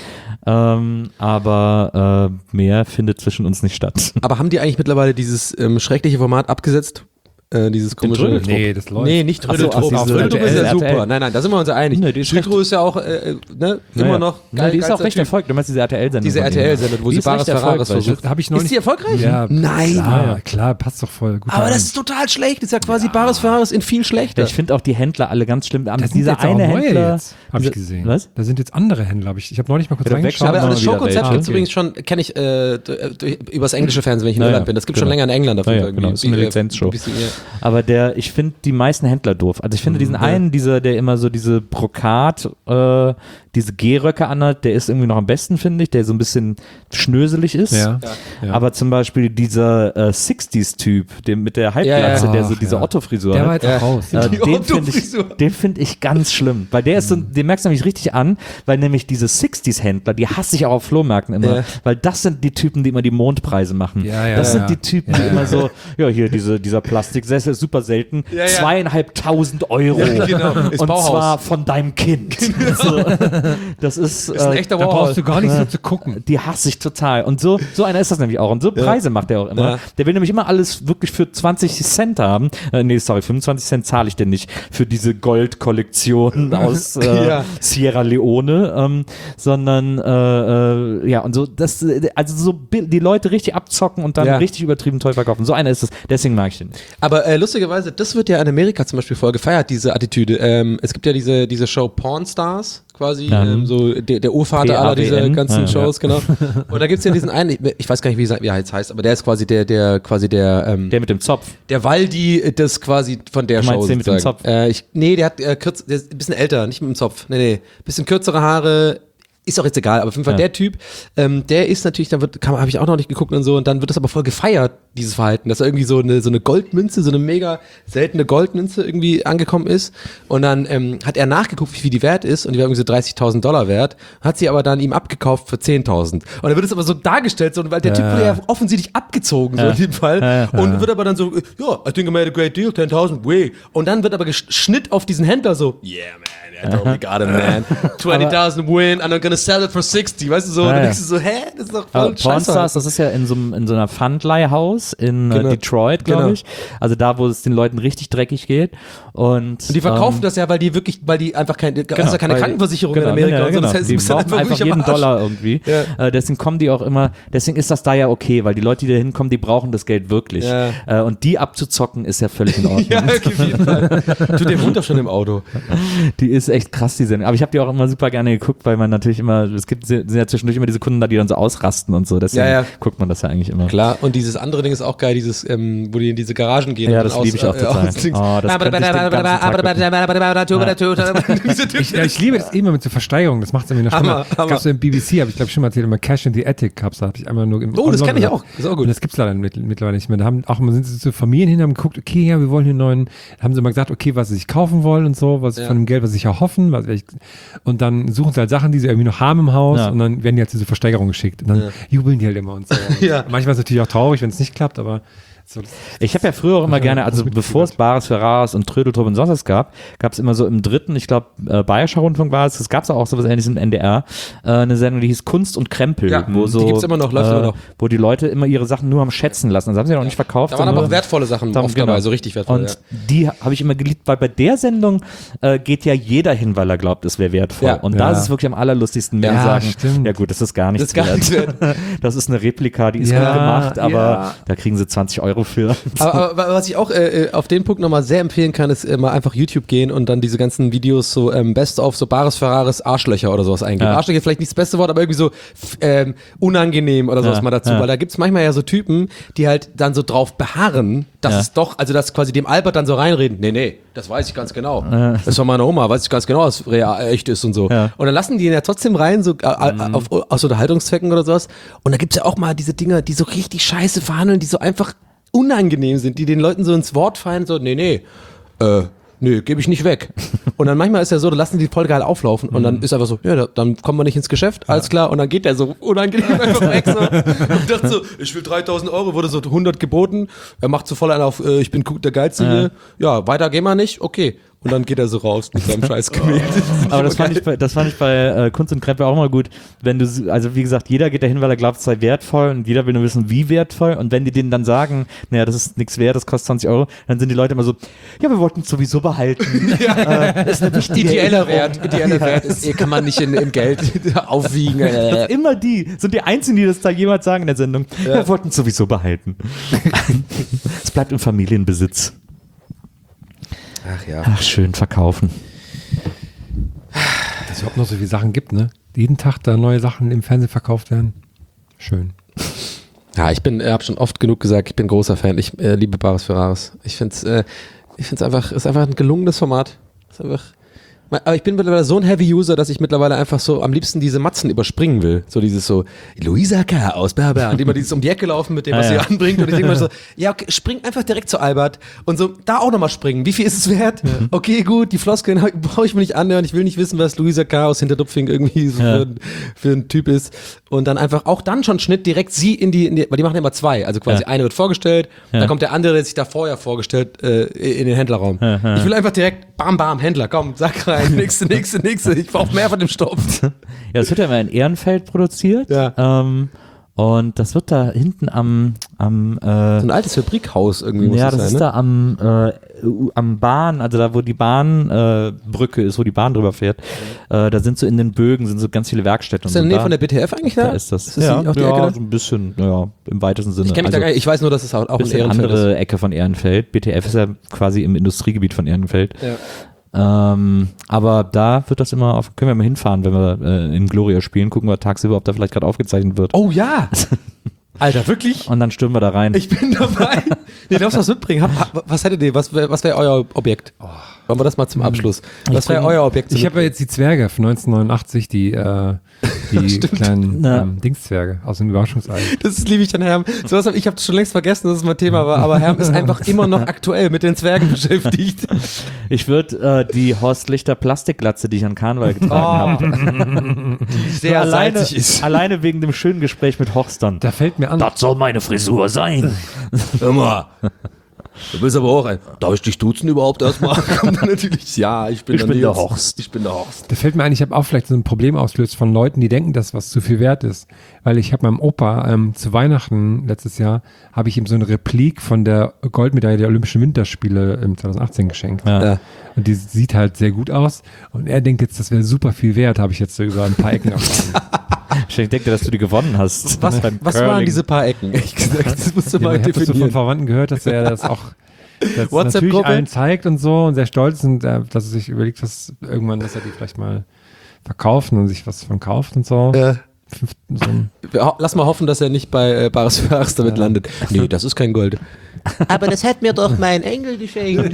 Aber mehr findet zwischen uns nicht statt. Aber haben die eigentlich mittlerweile dieses schreckliche Format abgesetzt? Dieses komische. Trödeltrupp. Nee, das läuft. Nee, nicht Trödeltrupp. Trödeltrupp ist ja RTL. super. Nein, da sind wir uns ja einig. Nee, Schükro ist ja auch immer noch geil. Die ist auch recht erfolgreich. Du meinst diese RTL-Sendung? Diese RTL-Sendung, wo sie Bares Ferraris versucht. Habe ich noch Ist die erfolgreich? Ja, nein. Klar, passt doch voll gut. Aber das ist total schlecht. Das ist ja quasi Bares Ferraris in viel schlechter. Ich finde auch die Händler alle ganz schlimm. Das Dieser jetzt auch eine neue Händler. jetzt, habe ich gesehen. Was? Da sind jetzt andere Händler, habe ich habe neulich mal kurz Ja, reingeschaut. Aber das wieder Showkonzept welche. gibt es übrigens schon, kenne ich übers englische Fernsehen, wenn ich in Irland bin. Das gibt schon länger in England auf jeden Fall. Genau, das ist eine Lizenzshow. Bisschen, Aber ich finde die meisten Händler doof. Also ich finde diesen einen, der immer so diese Brokat, diese Gehröcke anhat, der ist irgendwie noch am besten, finde ich, der so ein bisschen schnöselig ist. Ja. Aber zum Beispiel dieser 60s-Typ, mit der Halbglatze, der so diese Otto-Frisur Der war hat. jetzt auch raus. Den finde ich ganz schlimm, weil der ist so, den merkst du nämlich richtig an, weil nämlich diese 60s-Händler, die hasse ich auch auf Flohmärkten immer, weil das sind die Typen, die immer die Mondpreise machen. Das sind die Typen, die immer so, hier dieser Plastiksessel ist super selten, 2.500 Euro. Genau. Ist Und Bauhaus. zwar von deinem Kind. So, das ist ein echter Da Warhol. brauchst du gar nicht so zu gucken. die hasse ich total. Und so einer ist das nämlich auch. Und so Preise macht er auch immer. Ja. Der will nämlich immer alles wirklich für 20 Cent haben. 25 Cent zahle ich denn nicht für diese Goldkollektion aus Sierra Leone, sondern und so, die Leute richtig abzocken und dann richtig übertrieben teuer verkaufen. So einer ist es. Deswegen mag ich den nicht. Aber lustigerweise, das wird ja in Amerika zum Beispiel voll gefeiert, diese Attitüde. Es gibt ja diese Show Porn Stars, quasi, so der Urvater aller dieser ganzen Shows, genau. Und da gibt es ja diesen einen, ich weiß gar nicht, wie er jetzt heißt, aber der ist quasi der Der mit dem Zopf. der Waldi, das quasi von der Du meinst Show den mit dem Zopf? der hat der ist ein bisschen älter, nicht mit dem Zopf. Nee. Bisschen kürzere Haare. Ist auch jetzt egal, aber auf jeden Fall der Typ, der ist natürlich, habe ich auch noch nicht geguckt und so, und dann wird das aber voll gefeiert, dieses Verhalten, dass er irgendwie so eine Goldmünze, so eine mega seltene Goldmünze irgendwie angekommen ist, und dann hat er nachgeguckt, wie viel die wert ist, und die war irgendwie so $30.000 wert, hat sie aber dann ihm abgekauft für 10.000. Und dann wird es aber so dargestellt, so, weil der Typ wurde ja offensichtlich abgezogen, so in dem Fall, und wird aber dann so, I think I made a great deal, 10.000, way. Und dann wird aber Schnitt auf diesen Händler so, yeah, man, I totally got it, man. 20.000 win, and I'm gonna sell it for 60, weißt du so, und dann denkst du so, das ist doch voll Pornstars, das ist ja in so einer Pfandleihhaus in Detroit, glaube ich. Also da, wo es den Leuten richtig dreckig geht. Und die verkaufen das ja, weil die einfach keine Krankenversicherung in Amerika. Genau. Das heißt, Die brauchen einfach jeden Dollar irgendwie. Ja. Deswegen kommen die auch immer, deswegen ist das da ja okay, weil die Leute, die da hinkommen, die brauchen das Geld wirklich. Ja. Und die abzuzocken, ist ja völlig in Ordnung. Ja, auf jeden Fall. Tut der Hund doch schon im Auto. Die ist echt krass, die Sendung. Aber ich habe die auch immer super gerne geguckt, weil man natürlich immer immer, sind ja zwischendurch immer diese Kunden da, die dann so ausrasten und so, deswegen guckt man das ja eigentlich immer. Klar, und dieses andere Ding ist auch geil, dieses, wo die in diese Garagen gehen. Ja, und das liebe ich auch total. das das Ich liebe das immer mit so Versteigerungen, das macht es irgendwie noch schlimmer. Es gab so im BBC, habe ich glaube schon mal erzählt, immer Cash in the Attic gab's, da habe ich einmal nur im das kenne ich auch, das ist auch gut. Und das gibt's leider mittlerweile nicht mehr. Da haben auch mal sind sie zu Familien hin, haben geguckt, okay, ja, wir wollen hier einen neuen, haben sie mal gesagt, okay, was sie sich kaufen wollen und so, was von dem Geld, was sie sich erhoffen, und dann suchen sie halt Sachen, die sie irgendwie noch haben im Haus und dann werden die halt diese Versteigerung geschickt und dann jubeln die halt immer und so. Und manchmal ist es natürlich auch traurig, wenn es nicht klappt, aber so, ich habe ja früher auch immer gerne, also bevor es Bares für Rares und Trödeltrupp und sonst was gab es immer so im dritten, ich glaube, Bayerischer Rundfunk war es, gab es auch sowas ähnliches im NDR, eine Sendung, die hieß Kunst und Krempel, wo so, die gibt's immer noch, läuft immer noch. Wo die Leute immer ihre Sachen nur am Schätzen lassen, das haben sie ja noch nicht verkauft. Da waren aber auch wertvolle Sachen oft dabei, so richtig wertvoll. Und die habe ich immer geliebt, weil bei der Sendung geht ja jeder hin, weil er glaubt, es wäre wertvoll. Und da ist es wirklich am allerlustigsten, wenn sie sagen, ja gut, das ist gar nichts wert. Das ist eine Replika, die ist gut gemacht, aber da kriegen sie 20 Euro für. Aber was ich auch auf den Punkt nochmal sehr empfehlen kann, ist mal einfach YouTube gehen und dann diese ganzen Videos so Best of so Bares Ferraris Arschlöcher oder sowas eingeben. Ja. Arschlöcher ist vielleicht nicht das beste Wort, aber irgendwie so unangenehm oder sowas mal dazu, weil da gibt's manchmal ja so Typen, die halt dann so drauf beharren, dass es doch, also dass quasi dem Albert dann so reinreden, nee, das weiß ich ganz genau. Das ist von meiner Oma, weiß ich ganz genau, was echt ist und so. Ja. Und dann lassen die ihn ja trotzdem rein, so aus Unterhaltungszwecken oder sowas. Und da gibt's ja auch mal diese Dinger, die so richtig scheiße verhandeln, die so einfach unangenehm sind, die den Leuten so ins Wort fallen, so, nee, gebe ich nicht weg. Und dann manchmal ist ja so, da lassen die voll geil auflaufen und dann ist einfach so, ja, dann kommen wir nicht ins Geschäft, alles klar, und dann geht der so unangenehm einfach weg so und dachte so, ich will 3.000 Euro, wurde so 100 geboten, er macht so voll einen auf, ich bin der Geilste hier, ja, weiter gehen wir nicht, okay. Und dann geht er so raus mit seinem scheiß Gemälde. Aber das fand ich bei Kunst und Krempel auch mal gut, wenn du, also wie gesagt, jeder geht dahin, weil er glaubt, es sei wertvoll und jeder will nur wissen, wie wertvoll, und wenn die denen dann sagen, naja, das ist nichts wert, das kostet 20 Euro, dann sind die Leute immer so, ja, wir wollten es sowieso behalten. Das ist eine wichtige ideeller Wert ist, kann man nicht im Geld aufwiegen. Immer die sind die Einzigen, die das da jemals sagen in der Sendung. Ja, wir wollten es sowieso behalten. Es bleibt im Familienbesitz. Ach ja. Ach, schön verkaufen. Dass es überhaupt noch so viele Sachen gibt, ne? Jeden Tag da neue Sachen im Fernsehen verkauft werden. Schön. Ja, ich habe schon oft genug gesagt, ich bin großer Fan. Ich liebe Bares Ferraris. Ich finde es einfach, ist einfach ein gelungenes Format. Ist einfach, aber ich bin mittlerweile so ein Heavy-User, dass ich mittlerweile einfach so am liebsten diese Matzen überspringen will. So dieses so, Luisa K. aus Berber, und immer dieses um die Ecke laufen mit dem, was sie anbringt. Und ich denke mal so, ja, okay, spring einfach direkt zu Albert und so, da auch nochmal springen. Wie viel ist es wert? Ja. Okay, gut, die Floskeln brauche ich mir nicht anhören. Ich will nicht wissen, was Luisa K. aus Hinterdupfing irgendwie so für ein Typ ist. Und dann einfach auch dann schon Schnitt direkt sie in die, weil die machen immer zwei. Also quasi eine wird vorgestellt, dann kommt der andere, der sich da vorher vorgestellt, in den Händlerraum. Ich will einfach direkt, bam, bam, Händler, komm, sag rein. Nächste. Ich brauche mehr von dem Stoff. Ja, das wird ja immer in Ehrenfeld produziert. Ja. Und das wird da hinten so ein altes Fabrikhaus irgendwie muss das sein, ist ne? Da am Bahn, also da wo die Bahnbrücke ist, wo die Bahn drüber fährt, da sind so in den Bögen sind so ganz viele Werkstätten. Ist das in der Nähe von der BTF eigentlich da? Da ist das. Ist das auch die Ecke da? So ein bisschen, im weitesten Sinne. Ich kenne mich da gar nicht, ich weiß nur, dass es auch in Ehrenfeld ist. Andere Ecke von Ehrenfeld. BTF ist ja quasi im Industriegebiet von Ehrenfeld. Ja. Aber da wird das immer können wir mal hinfahren, wenn wir in Gloria spielen, gucken wir tagsüber, ob da vielleicht gerade aufgezeichnet wird. Oh ja! Alter, wirklich? Und dann stürmen wir da rein. Ich bin dabei. Du darfst was mitbringen. Was hättet ihr? Was wäre euer Objekt? Wollen wir das mal zum Abschluss? Was wäre euer Objekt? Ich habe ja jetzt die Zwerge von 1989, die kleinen Dingszwerge aus dem Überraschungsei. Das liebe ich an Herm. Ich habe schon längst vergessen, dass es mein Thema war, aber Herm ist einfach immer noch aktuell mit den Zwergen beschäftigt. Ich würde die Horst Lichter Plastikglatze, die ich an Karneval getragen habe, die sehr salzig ist. Alleine wegen dem schönen Gespräch mit Horstern. Da fällt mir an. Das soll meine Frisur sein. Hör mal. Du bist aber auch darf ich dich duzen überhaupt erstmal? Kommt dann natürlich, ja, ich bin der Horst. Ich bin der Horst. Da fällt mir ein, ich habe auch vielleicht so ein Problem ausgelöst von Leuten, die denken, dass was zu viel wert ist. Weil ich habe meinem Opa zu Weihnachten letztes Jahr, habe ich ihm so eine Replik von der Goldmedaille der Olympischen Winterspiele im 2018 geschenkt. Ja. Und die sieht halt sehr gut aus. Und er denkt jetzt, das wäre super viel wert, habe ich jetzt so über ein paar Ecken erfahren. Ich denke, dass du die gewonnen hast. Was waren diese paar Ecken? Ich gesagt, das musst du mal definieren. Ich habe so von Verwandten gehört, dass er das auch natürlich allen zeigt und so und sehr stolz ist und dass er sich überlegt, dass er die vielleicht mal verkaufen und sich was von kauft und so. So ein Lass mal hoffen, dass er nicht bei Bares für Ares damit landet. Nee, das ist kein Gold. Aber das hat mir doch mein Engel geschenkt.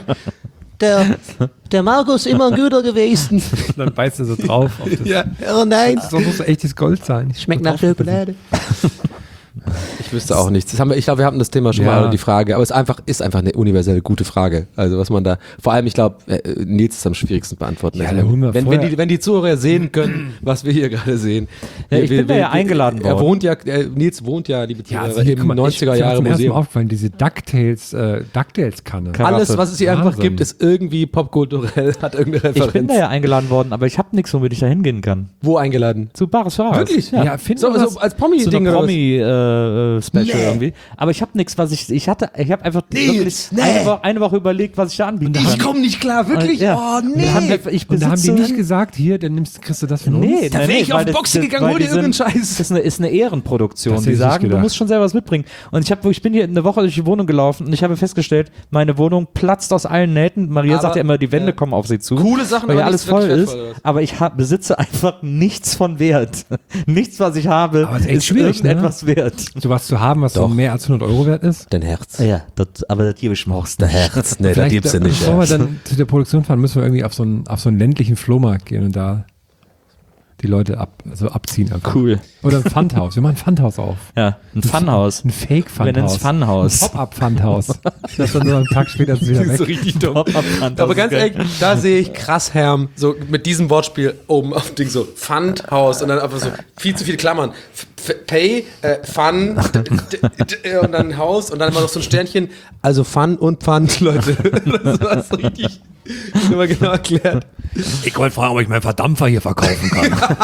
Der Markus immer ein guter gewesen. dann beißt er so drauf. Auf das. Ja. Oh nein. Das muss so echtes Gold sein. Schmeckt nach Schokolade. Ich wüsste auch nichts. Ich glaube, wir hatten das Thema schon mal, oder die Frage, aber es ist einfach eine universell gute Frage. Also was man da, vor allem, ich glaube, Nils ist am schwierigsten beantworten. Ja, Also, da wenn die Zuhörer sehen können, was wir hier gerade sehen. Ja, ich bin da ja eingeladen worden. Nils wohnt ja, liebe Zuhörer, also hier, im 90er-Jahre-Museum. aufgefallen, diese DuckTales-Kanne. Alles, was es hier einfach Wahnsinn. gibt, ist irgendwie popkulturell, hat irgendeine Referenz. Ich bin da ja eingeladen worden, aber ich habe nichts, womit ich da hingehen kann. Wo eingeladen? Zu Bares für Ares. Wirklich? Ja. Ja, finden So, wir so als Promi-Ding so eine oder was? Promi-Special irgendwie. Aber ich habe nichts, was ich habe einfach wirklich eine Woche überlegt, was ich da anbieten kann. Ich komme nicht klar, wirklich? Ja. Oh, Und nee. Und da haben die nicht gesagt, hier, dann kriegst du das von uns? Nee, Da wäre ich auf Boxen gegangen, hol dir irgendeinen Scheiß. Das ist eine Ehrenproduktion. Das Die hätte ich sagen, nicht du gedacht. musst schon selber was mitbringen. Und ich bin hier eine Woche durch die Wohnung gelaufen und ich habe festgestellt, meine Wohnung platzt aus allen Nähten. Maria Aber, sagt ja immer, die Wände kommen auf sie zu. Coole Sachen, weil ja aber alles nichts voll wirklich ist. wertvoll, Aber ich besitze einfach nichts von Wert. Nichts, was ich habe, Aber ist echt ist schwierig, ne? irgendetwas wert. Sowas zu haben, was so mehr als 100 Euro wert ist? Dein Herz. Ja, aber das gebe ich mir auch. Dein Herz. Nee, da Vielleicht, gibt's ja nicht. bevor wir dann zu der Produktion fahren, müssen wir irgendwie auf so einen ländlichen Flohmarkt gehen und da die Leute abziehen. Einfach. Cool. Oder ein Pfandhaus. Wir machen ein Pfandhaus auf. Ja, ein Funhaus. Ein Wir Fake-Pfandhaus. nennen es Funhaus. Ein Pop-Up-Pfandhaus. Das dann nur einen Tag später ist es wieder weg. richtig dumm. Pop-Up-Pfand, Aber das ganz ist geil. ehrlich, da sehe ich krass Herm, so mit diesem Wortspiel oben auf dem Ding so, Pfandhaus und dann einfach so viel zu viele Klammern. Pay, Fun und dann Haus und dann immer noch so ein Sternchen. Also Fun und Pfand, Leute. Das war so richtig immer genau erklärt. Ich wollte fragen, ob ich meinen Verdampfer hier verkaufen kann.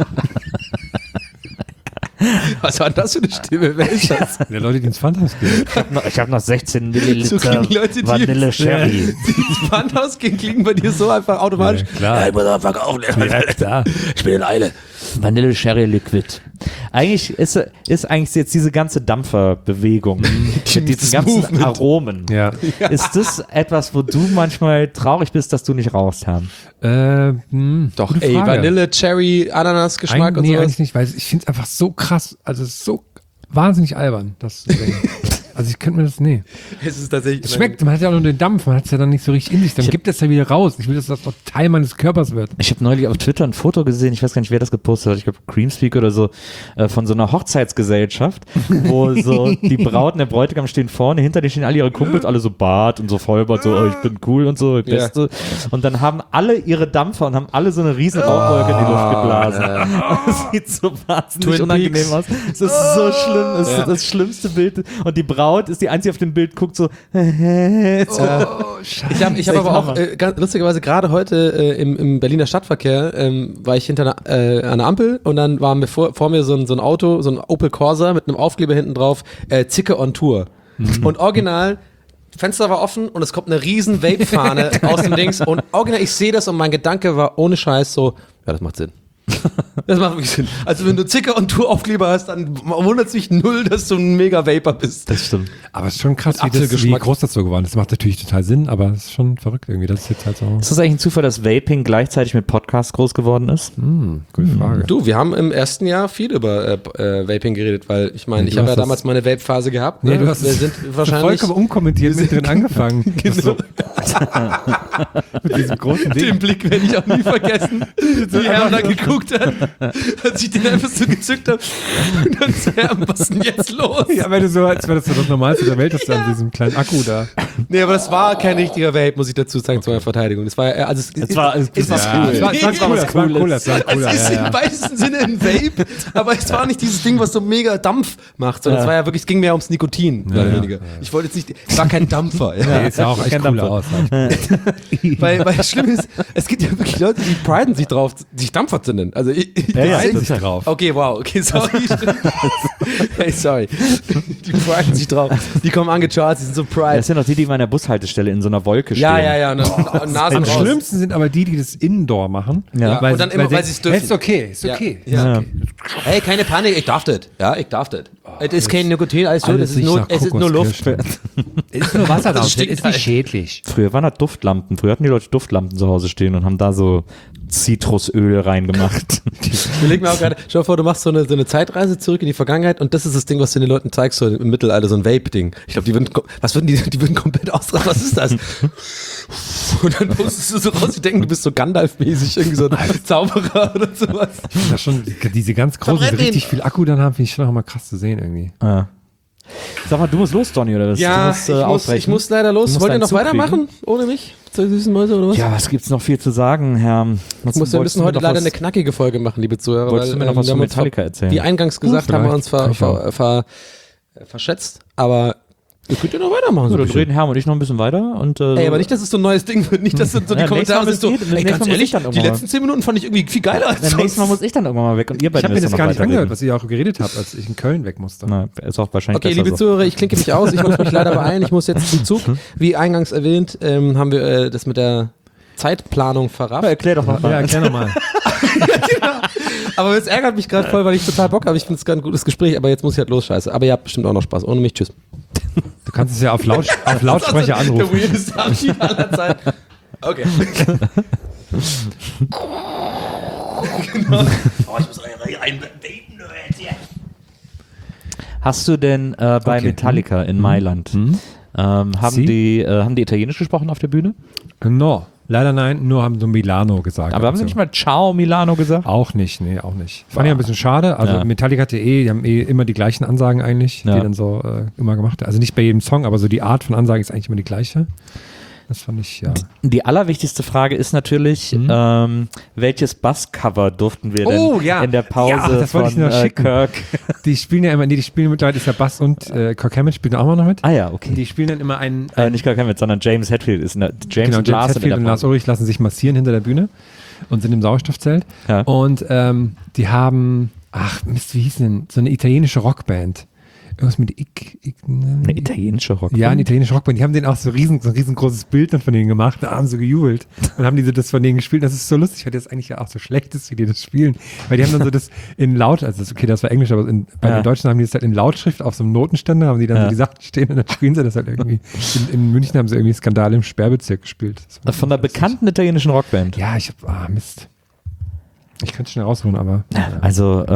Was war denn das für eine Stimme? Wer ist das? Der Leute, die ins Pfandhaus gehen. Ich habe noch 16 So Milliliter klingen Leute, die Vanille Sherry. ins Pfandhaus gehen, klingen bei dir so einfach automatisch. Klar. Ich muss auch verkaufen. klar. Ich bin in Eile. Vanille Sherry Liquid. Eigentlich ist jetzt diese ganze Dampferbewegung mit diesen ganzen Movement. Aromen. Ja. Ist das etwas, wo du manchmal traurig bist, dass du nicht rauchst, Herrn? Doch, gute ey, Frage. Vanille, Cherry, Ananas-Geschmack und Nee, sowas. eigentlich nicht, weil ich finde es einfach so krass, also es ist so wahnsinnig albern, das zu sehen. Also ich könnte mir das, nee. Es ist tatsächlich. Es schmeckt, man hat ja auch nur den Dampf, man hat es ja dann nicht so richtig in sich, dann gibt es ja wieder raus. Ich will, dass das auch Teil meines Körpers wird. Ich habe neulich auf Twitter ein Foto gesehen, ich weiß gar nicht, wer das gepostet hat, ich glaube Creamspeak oder so, von so einer Hochzeitsgesellschaft, wo so die Braut und der Bräutigam stehen vorne, hinter denen stehen alle ihre Kumpels, alle so Bart und so Vollbart, so oh, ich bin cool und so, Beste. Und dann haben alle ihre Dampfer und haben alle so eine riesen Rauchwolke in die Luft geblasen. Das sieht so wahnsinnig Twin unangenehm Peaks. aus. Es ist so schlimm, es ist das schlimmste Bild. Und die Braut ist die einzige auf dem Bild, guckt so. Ich hab aber auch, ganz lustigerweise gerade heute im Berliner Stadtverkehr war ich hinter einer Ampel und dann war vor mir so ein Auto, so ein Opel Corsa mit einem Aufkleber hinten drauf, Zicke on Tour. Und original, Fenster war offen und es kommt eine riesen Vape-Fahne aus dem Dings und original, ich sehe das und mein Gedanke war ohne Scheiß so, ja, das macht Sinn. Das macht wirklich Sinn. Also wenn du Zicker und Tour-Aufkleber hast, dann wundert es mich null, dass du ein Mega-Vaper bist. Das stimmt. Aber es ist schon krass, wie Apfelgeschmack. groß das so geworden ist. Das macht natürlich total Sinn, aber es ist schon verrückt irgendwie. Das ist jetzt halt so. Ist das eigentlich ein Zufall, dass Vaping gleichzeitig mit Podcast groß geworden ist? Gute Frage. Du, wir haben im ersten Jahr viel über Vaping geredet, weil ich meine, Ja, ich du habe ja hast das- damals meine Vape-Phase gehabt. Nee, Ne? du hast wir es sind wahrscheinlich vollkommen unkommentiert mit drin angefangen. Genau. Mit diesem großen Den Ding. Blick werde ich auch nie vergessen, wie Herm da geguckt hat, als ich den einfach so gezückt habe. Und dann so, Herm, was ist denn jetzt los? Ja, weil du so, als wäre das so das Normalste der Welt, dass du an diesem kleinen Akku da. Nee, aber das war kein richtiger Vape, muss ich dazu sagen, zu meiner Verteidigung. Das war also Es war es cool. war Es war cooler, es war cooler, es war Es cooler. ist Ja, im weitesten Sinne ein Vape, aber es war nicht dieses Ding, was so mega Dampf macht, sondern es war ja wirklich, es ging mehr ums Nikotin, mehr oder weniger. Ich wollte jetzt nicht, es war kein Dampfer. Ja. Nee, ist ja auch echt Kein cooler Dampfer. aus. Weil das Schlimme ist, es gibt ja wirklich Leute, die priden sich drauf, sich Dampfer zu nennen. Also ich Ja, weiß das nicht ist drauf. Okay, wow, okay, sorry. Hey, sorry. Die priden sich drauf. Die kommen angecharged, die sind so pride. Das sind doch die immer an der Bushaltestelle in so einer Wolke stehen. Ja. Und Nasen Am raus. schlimmsten sind aber die das Indoor machen. Ja. Und dann immer, weil sie es dürfen. Ist okay, ist okay. Ja. Hey, keine Panik, ich darf das. Ja, ich darf das. Es ist kein Nikotin, alles so, Alles es ist nur Luft. Kokoskirschen. Ist nur Wasser drauf, stinkt ist halt. nicht schädlich. Früher waren das Duftlampen. Früher hatten die Leute Duftlampen zu Hause stehen und haben da so Zitrusöl reingemacht. Ich überleg mir auch gerade, stell dir vor, du machst so eine Zeitreise zurück in die Vergangenheit und das ist das Ding, was du den Leuten zeigst, so im Mittelalter, so ein Vape-Ding. Ich glaube, die würden komplett ausrasten. Was ist das? Und dann postest du so raus, die denken, du bist so Gandalf-mäßig, irgendwie so ein Zauberer oder sowas. Das schon, diese ganz großen, die Verbrennt ihn. richtig viel Akku dann haben, finde ich schon auch mal krass zu sehen irgendwie. Ja. Sag mal, du musst los, Donny, oder was? Ja, du musst, ich muss leider los. Du musst Wollt ihr deinen noch Zug weitermachen? Ohne mich? Zur süßen Mäuse oder was? Ja, was gibt's noch viel zu sagen, Herr? Wir müssen heute leider eine knackige Folge machen, liebe Zuhörer. Wolltest du mir noch was wir von haben uns Metallica erzählen? Wie eingangs gesagt, haben wir uns Kann ich auch. verschätzt. Aber ihr könnt ja noch weitermachen. So Dann ein bisschen. reden Herr und ich noch ein bisschen weiter. Und, Ey, aber nicht, dass es so ein neues Ding wird. Nicht, dass so die Ja, Kommentare nächstes sind Mal so, müsst ihr- ey, nächstes ganz Mal muss ehrlich, ich dann die irgendwann letzten 10 Minuten fand ich irgendwie viel geiler als Nächstes Mal sonst. muss ich dann irgendwann mal weg und ihr Ich beide habe mir müsst das noch gar nicht weiterreden. angehört, was ihr auch geredet habt, als ich in Köln weg musste. Na, ist auch wahrscheinlich Okay, besser liebe so. Zuhörer, ich klinke mich aus. Ich muss mich leider beeilen. Ich muss jetzt zum Zug. Wie eingangs erwähnt, haben wir das mit der Zeitplanung verrafft. Erklär doch mal. Ja, erklär nochmal. Aber es ärgert mich gerade voll, weil ich total Bock habe. Ich finde es gerade ein gutes Gespräch, aber jetzt muss ich halt los, scheiße. Aber ihr habt bestimmt auch noch Spaß. Ohne mich, tschüss. Du kannst es ja auf Lautsprecher Der anrufen. weirdeste Abschied aller Zeiten. Okay. Genau. Oh, ich muss einbeten, Leute. Hast du denn bei Okay. Metallica in Mailand, haben Sie? die Italienisch gesprochen auf der Bühne? No, leider nein, nur haben so Milano gesagt. Aber haben sie Also. nicht mal Ciao Milano gesagt? Auch nicht, nee, auch nicht. Fand ich ein bisschen schade. Also Ja. Metallica hat die haben immer die gleichen Ansagen eigentlich, Ja. die dann so immer gemacht haben. Also nicht bei jedem Song, aber so die Art von Ansage ist eigentlich immer die gleiche. Das fand ich, ja. Die allerwichtigste Frage ist natürlich, welches Basscover durften wir Oh, denn ja. in der Pause Ja, das wollte ich von noch schicken. Kirk? Die spielen ja immer, die spielen mittlerweile, ist ja Bass und Kirk Hammett spielt auch mal noch mit. Ah ja, okay. Die spielen dann immer einen Nicht Kirk Hammett, sondern James Hetfield ist James genau, und James Lars Hetfield und Lars Ulrich lassen sich massieren hinter der Bühne und sind im Sauerstoffzelt. Ja. Und die haben, Mist, wie hieß denn, so eine italienische Rockband. Irgendwas mit Eine italienische Rock. Ja, eine italienische Rockband. Die haben denen auch so ein riesengroßes Bild dann von denen gemacht. Da haben sie gejubelt und haben das von denen gespielt. Das ist so lustig, weil das eigentlich ja auch so schlecht ist, wie die das spielen. Weil die haben dann so das in Laut, also das war Englisch, aber bei den Deutschen haben die das halt in Lautschrift auf so einem Notenständer, haben die dann so die Sachen stehen und dann spielen sie das halt irgendwie. In München haben sie irgendwie Skandal im Sperrbezirk gespielt. Das war Von einer lustig. bekannten italienischen Rockband. Ja, Mist. Ich könnte es schnell rausholen, aber. Also,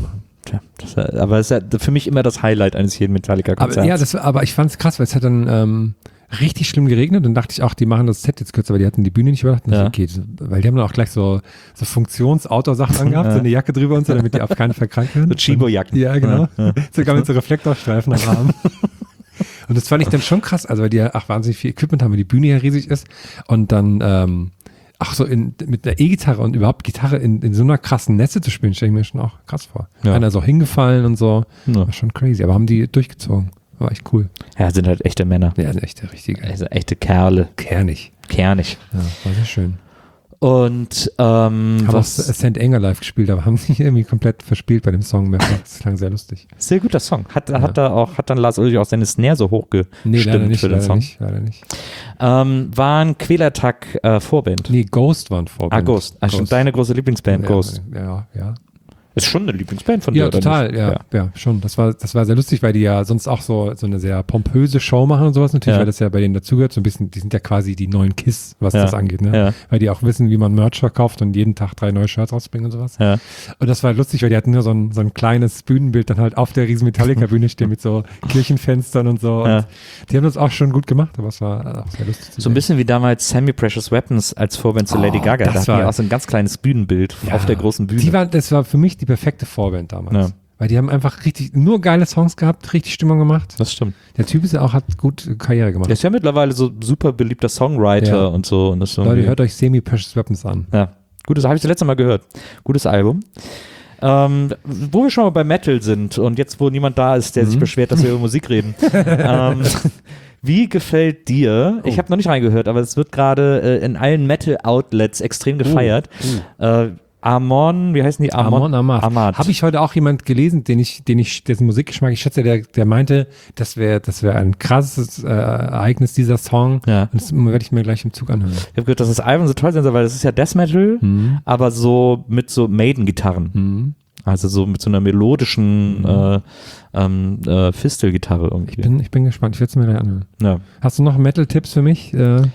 aber es ist ja für mich immer das Highlight eines jeden Metallica-Konzerts. Aber ich fand es krass, weil es hat dann richtig schlimm geregnet und dachte ich auch, die machen das Set jetzt kürzer, weil die hatten die Bühne nicht überdacht. Und Ja. okay, weil die haben dann auch gleich so Funktions-Outdoor-Sachen angehabt, so eine Jacke drüber und so, damit die auf keinen Fall krank werden. So Chibo-Jacken. Ja, genau. Sogar mit so Reflektorstreifen am Rahmen. Und das fand ich dann schon krass, also weil die ja wahnsinnig viel Equipment haben, weil die Bühne ja riesig ist und dann so mit der E-Gitarre und überhaupt Gitarre in so einer krassen Nässe zu spielen, stelle ich mir schon auch krass vor. Ja. Einer ist auch hingefallen und so. Ja. War schon crazy, aber haben die durchgezogen. War echt cool. Ja, sind halt echte Männer. Ja, sind echt richtige. Also echte Kerle. Kernig. Kernig. Ja, war sehr schön. Und Haben auch was St. Anger live gespielt, aber haben sich irgendwie komplett verspielt bei dem Song. Das klang sehr lustig. sehr guter Song. Hat dann Lars Ulrich auch seine Snare so hochgestimmt Nee, leider nicht, für den Song. leider nicht. War ein Quälertag Vorband. Nee, Ghost waren Vorband. Ghost. Stimmt, deine große Lieblingsband, ja, Ghost. Ja. Ist schon eine Lieblingsband von dir, Ja, oder total, nicht? ja, schon. Das war sehr lustig, weil die ja sonst auch so eine sehr pompöse Show machen und sowas natürlich, Ja. weil das ja bei denen dazugehört, so ein bisschen, die sind ja quasi die neuen Kiss, was Ja. das angeht, ne? Ja. Weil die auch wissen, wie man Merch verkauft und jeden Tag 3 neue Shirts rausbringen und sowas. Ja. Und das war halt lustig, weil die hatten nur so ein kleines Bühnenbild dann halt auf der riesen Metallica-Bühne stehen mit so Kirchenfenstern und so. Ja. Und die haben das auch schon gut gemacht, aber es war auch sehr lustig zu So ein sehen. bisschen wie damals Sammy Precious Weapons als Vorband zu Lady Gaga. Da das hatten die war- auch so ein ganz kleines Bühnenbild Ja. auf der großen Bühne. Das war für mich die perfekte Vorband damals. Ja. Weil die haben einfach nur geile Songs gehabt, richtig Stimmung gemacht. Das stimmt. Der Typ hat gut Karriere gemacht. Der ist ja mittlerweile so super beliebter Songwriter Ja. und so. Und das ist Leute, irgendwie- hört euch Semi-Precious Weapons an. Ja, gutes, habe ich das letzte Mal gehört. Gutes Album. Wo wir schon mal bei Metal sind und jetzt, wo niemand da ist, der sich beschwert, dass wir über Musik reden. Wie gefällt dir, ich habe noch nicht reingehört, aber es wird gerade in allen Metal-Outlets extrem gefeiert, Amon, wie heißen die? Amon Amarth. Habe ich heute auch jemand gelesen, dessen Musikgeschmack, ich schätze, der meinte, das wäre ein krasses Ereignis, dieser Song. Ja. Und das werde ich mir gleich im Zug anhören. Ich habe gehört, dass das Album so toll sein soll, weil das ist ja Death Metal, aber so mit so Maiden-Gitarren. Also so mit so einer melodischen Fistel-Gitarre irgendwie. Ich bin gespannt, ich werde es mir gleich anhören. Ja. Hast du noch Metal-Tipps für mich?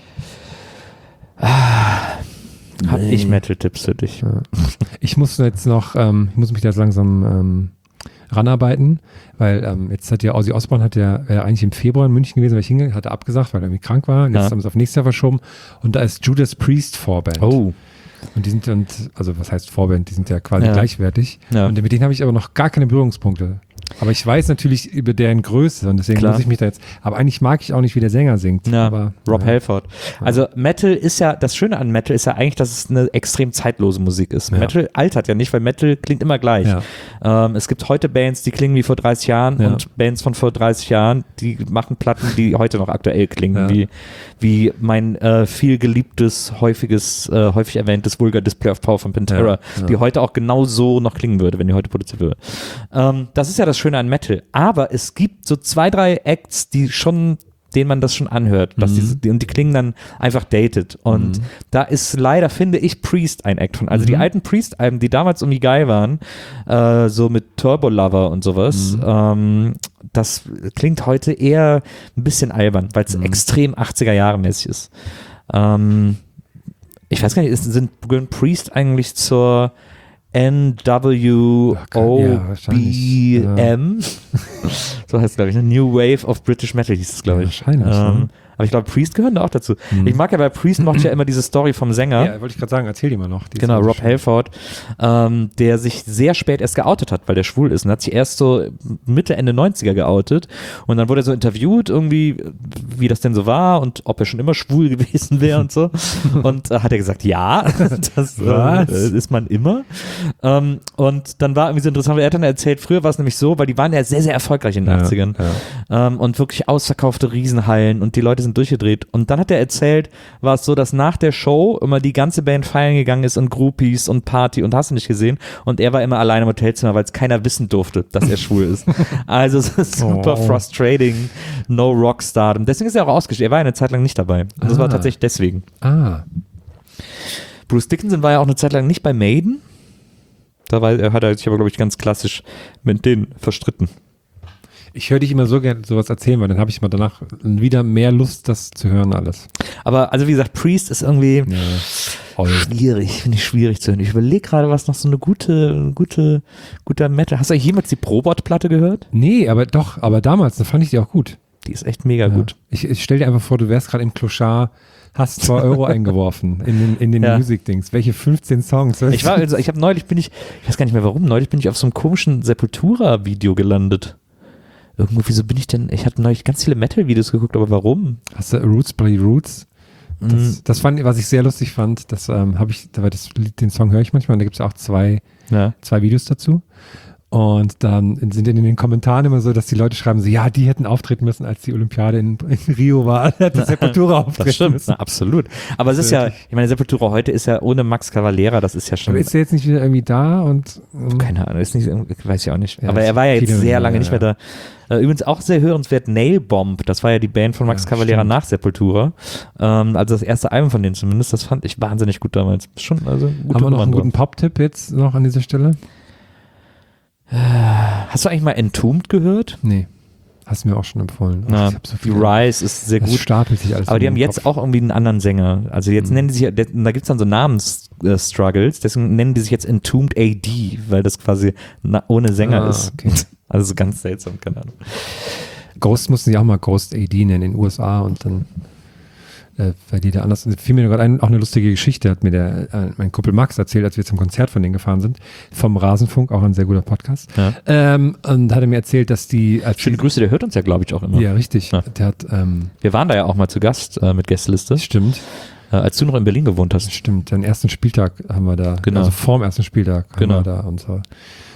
Hab ich Metal-Tipps für dich? Ich muss jetzt noch, ich muss mich da jetzt langsam ranarbeiten, weil jetzt hat ja Ozzy Osbourne wäre eigentlich im Februar in München gewesen, weil ich hingegangen, hat er abgesagt, weil er irgendwie krank war. Und jetzt haben sie es auf nächstes Jahr verschoben. Und da ist Judas Priest Vorband. Oh. Und die sind also was heißt Vorband, die sind ja quasi gleichwertig. Ja. Und mit denen habe ich aber noch gar keine Berührungspunkte. Aber ich weiß natürlich über deren Größe und deswegen muss ich mich da jetzt, aber eigentlich mag ich auch nicht, wie der Sänger singt. Ja, aber, Rob Halford. Also Metal ist ja, das Schöne an Metal ist ja eigentlich, dass es eine extrem zeitlose Musik ist. Ja. Metal altert ja nicht, weil Metal klingt immer gleich. Ja. Es gibt heute Bands, die klingen wie vor 30 Jahren und Bands von vor 30 Jahren, die machen Platten, die heute noch aktuell klingen, wie mein viel geliebtes, häufig erwähntes Vulgar Display of Power von Pantera, die heute auch genau so noch klingen würde, wenn die heute produziert würde. Das ist ja das Schöne an Metal. Aber es gibt so 2, 3 Acts, denen man das schon anhört. Und die klingen dann einfach dated. Und da ist leider, finde ich, Priest ein Act von. Also die alten Priest-Alben, die damals irgendwie geil waren, so mit Turbo Lover und sowas, das klingt heute eher ein bisschen albern, weil es extrem 80er-Jahre-mäßig ist. Ich weiß gar nicht, gehören Priest eigentlich zur NWOBM, so heißt es, glaube ich, New Wave of British Metal hieß es, glaube ich. Wahrscheinlich. Aber ich glaube, Priest gehören da auch dazu. Ich mag ja bei Priest mochte ich ja immer diese Story vom Sänger. Ja, wollte ich gerade sagen, erzähl die mal noch. Genau, Rob Halford, der sich sehr spät erst geoutet hat, weil der schwul ist und hat sich erst so Mitte, Ende 90er geoutet und dann wurde er so interviewt irgendwie, wie das denn so war und ob er schon immer schwul gewesen wäre und so und hat er gesagt, ja, das ist man immer und dann war irgendwie so interessant, weil er hat dann erzählt, früher war es nämlich so, weil die waren ja sehr, sehr erfolgreich in den 80ern und wirklich ausverkaufte Riesenhallen und die Leute sind durchgedreht. Und dann hat er erzählt, war es so, dass nach der Show immer die ganze Band feiern gegangen ist und Groupies und Party und hast du nicht gesehen. Und er war immer alleine im Hotelzimmer, weil es keiner wissen durfte, dass er schwul ist. Also es ist super frustrating, no Rockstar. Und deswegen ist er auch ausgestiegen. Er war eine Zeit lang nicht dabei. Und das war tatsächlich deswegen. Bruce Dickinson war ja auch eine Zeit lang nicht bei Maiden. Da hat er sich aber, glaube ich, ganz klassisch mit denen verstritten. Ich höre dich immer so gerne sowas erzählen, weil dann habe ich mal danach wieder mehr Lust, das zu hören alles. Aber also wie gesagt, Priest ist irgendwie schwierig, finde ich schwierig zu hören. Ich überlege gerade, was noch so eine guter Metal. Hast du eigentlich jemals die Probot-Platte gehört? Nee, aber damals, da fand ich die auch gut. Die ist echt mega gut. Ich stell dir einfach vor, du wärst gerade im Clochard, hast 2 Euro eingeworfen in den Music-Dings. Welche 15 Songs? Ich habe neulich ich weiß gar nicht mehr warum, bin ich auf so einem komischen Sepultura-Video gelandet. Wieso bin ich denn, ich hatte neulich ganz viele Metal-Videos geguckt, aber warum? Hast du Roots Bloody Roots? Das fand, was ich sehr lustig fand, den Song höre ich manchmal, und da gibt es auch zwei Videos dazu. Und dann sind in den Kommentaren immer so, dass die Leute schreiben so, ja, die hätten auftreten müssen, als die Olympiade in Rio war, hat das Sepultura auftreten das stimmt, müssen. Na, absolut. Aber es ist ja, ich meine, Sepultura heute ist ja ohne Max Cavalera, das ist ja schon. Aber ist er jetzt nicht wieder irgendwie da und? Keine Ahnung, ist nicht, weiß ich auch nicht. Ja, aber er war ja jetzt sehr lange nicht mehr ja. da. Übrigens auch sehr hörenswert, Nail Bomb, das war ja die Band von Max Cavalera nach Sepultura. Also das erste Album von denen zumindest, das fand ich wahnsinnig gut damals. Schon, also gute Haben wir noch einen Nummer guten Pop-Tipp jetzt noch an dieser Stelle? Hast du eigentlich mal Entombed gehört? Nee. Hast du mir auch schon empfohlen. Na, ich hab so die Rise ist sehr das gut. Stapelt sich alles. Aber die haben jetzt auch irgendwie einen anderen Sänger. Also jetzt nennen die sich, da gibt es dann so Namensstruggles, deswegen nennen die sich jetzt Entombed AD, weil das quasi ohne Sänger ist. Okay. Also ganz seltsam, keine Ahnung. Ghost mussten sie auch mal Ghost AD nennen in den USA und dann weil die da anders, fiel mir gerade auch eine lustige Geschichte, hat mir mein Kumpel Max erzählt, als wir zum Konzert von denen gefahren sind, vom Rasenfunk, auch ein sehr guter Podcast. Ja. Und hat er mir erzählt, dass die... Schöne Grüße, der hört uns ja, glaube ich, auch immer. Ja, richtig. Ja. Der hat, wir waren da ja auch mal zu Gast mit Gästeliste. Stimmt. Als du noch in Berlin gewohnt hast. Stimmt, den ersten Spieltag haben wir da, genau. Also vorm ersten Spieltag haben wir da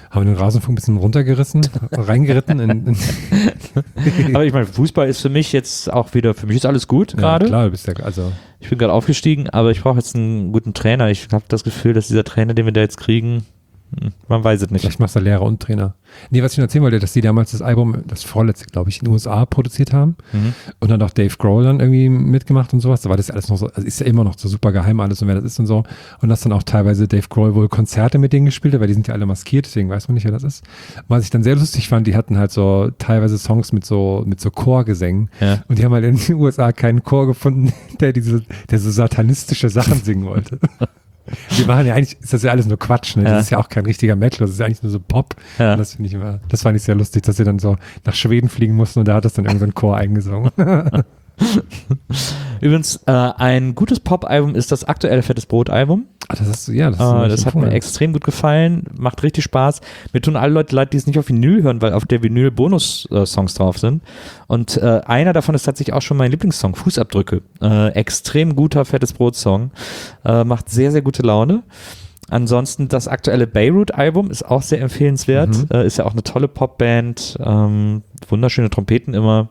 Haben wir den Rasenfunk ein bisschen runtergerissen, reingeritten. Aber ich meine, Fußball ist für mich jetzt auch wieder, für mich ist alles gut gerade. Klar, du bist ja, also. Ich bin gerade aufgestiegen, aber ich brauche jetzt einen guten Trainer. Ich habe das Gefühl, dass dieser Trainer, den wir da jetzt kriegen, man weiß es nicht. Vielleicht machst du Lehrer und Trainer. Nee, was ich noch erzählen wollte, dass die damals das Album, das vorletzte, glaube ich, in den USA produziert haben und dann auch Dave Grohl dann irgendwie mitgemacht und sowas. Da war das alles noch so, also ist ja immer noch so super geheim alles und wer das ist und so. Und dass dann auch teilweise Dave Grohl wohl Konzerte mit denen gespielt hat, weil die sind ja alle maskiert, deswegen weiß man nicht, wer das ist. Was ich dann sehr lustig fand, die hatten halt so teilweise Songs mit so Chorgesängen. Ja. Und die haben halt in den USA keinen Chor gefunden, der so satanistische Sachen singen wollte. Wir machen ja eigentlich, ist das ja alles nur Quatsch, ne? Das ist ja auch kein richtiger Metal, das ist ja eigentlich nur so Pop. Ja. Und das finde ich immer, das fand ich sehr lustig, dass sie dann so nach Schweden fliegen mussten und da hat das dann irgendein Chor eingesungen. Übrigens, ein gutes Pop-Album ist das aktuelle Fettes Brot-Album. Ah, Das hat mir extrem gut gefallen, macht richtig Spaß. Mir tun alle Leute leid, die es nicht auf Vinyl hören, weil auf der Vinyl Bonus-Songs drauf sind. Und einer davon ist tatsächlich auch schon mein Lieblingssong, Fußabdrücke. Extrem guter Fettes Brot-Song. Macht sehr, sehr gute Laune. Ansonsten das aktuelle Beirut-Album ist auch sehr empfehlenswert. Ist ja auch eine tolle Popband. Wunderschöne Trompeten immer.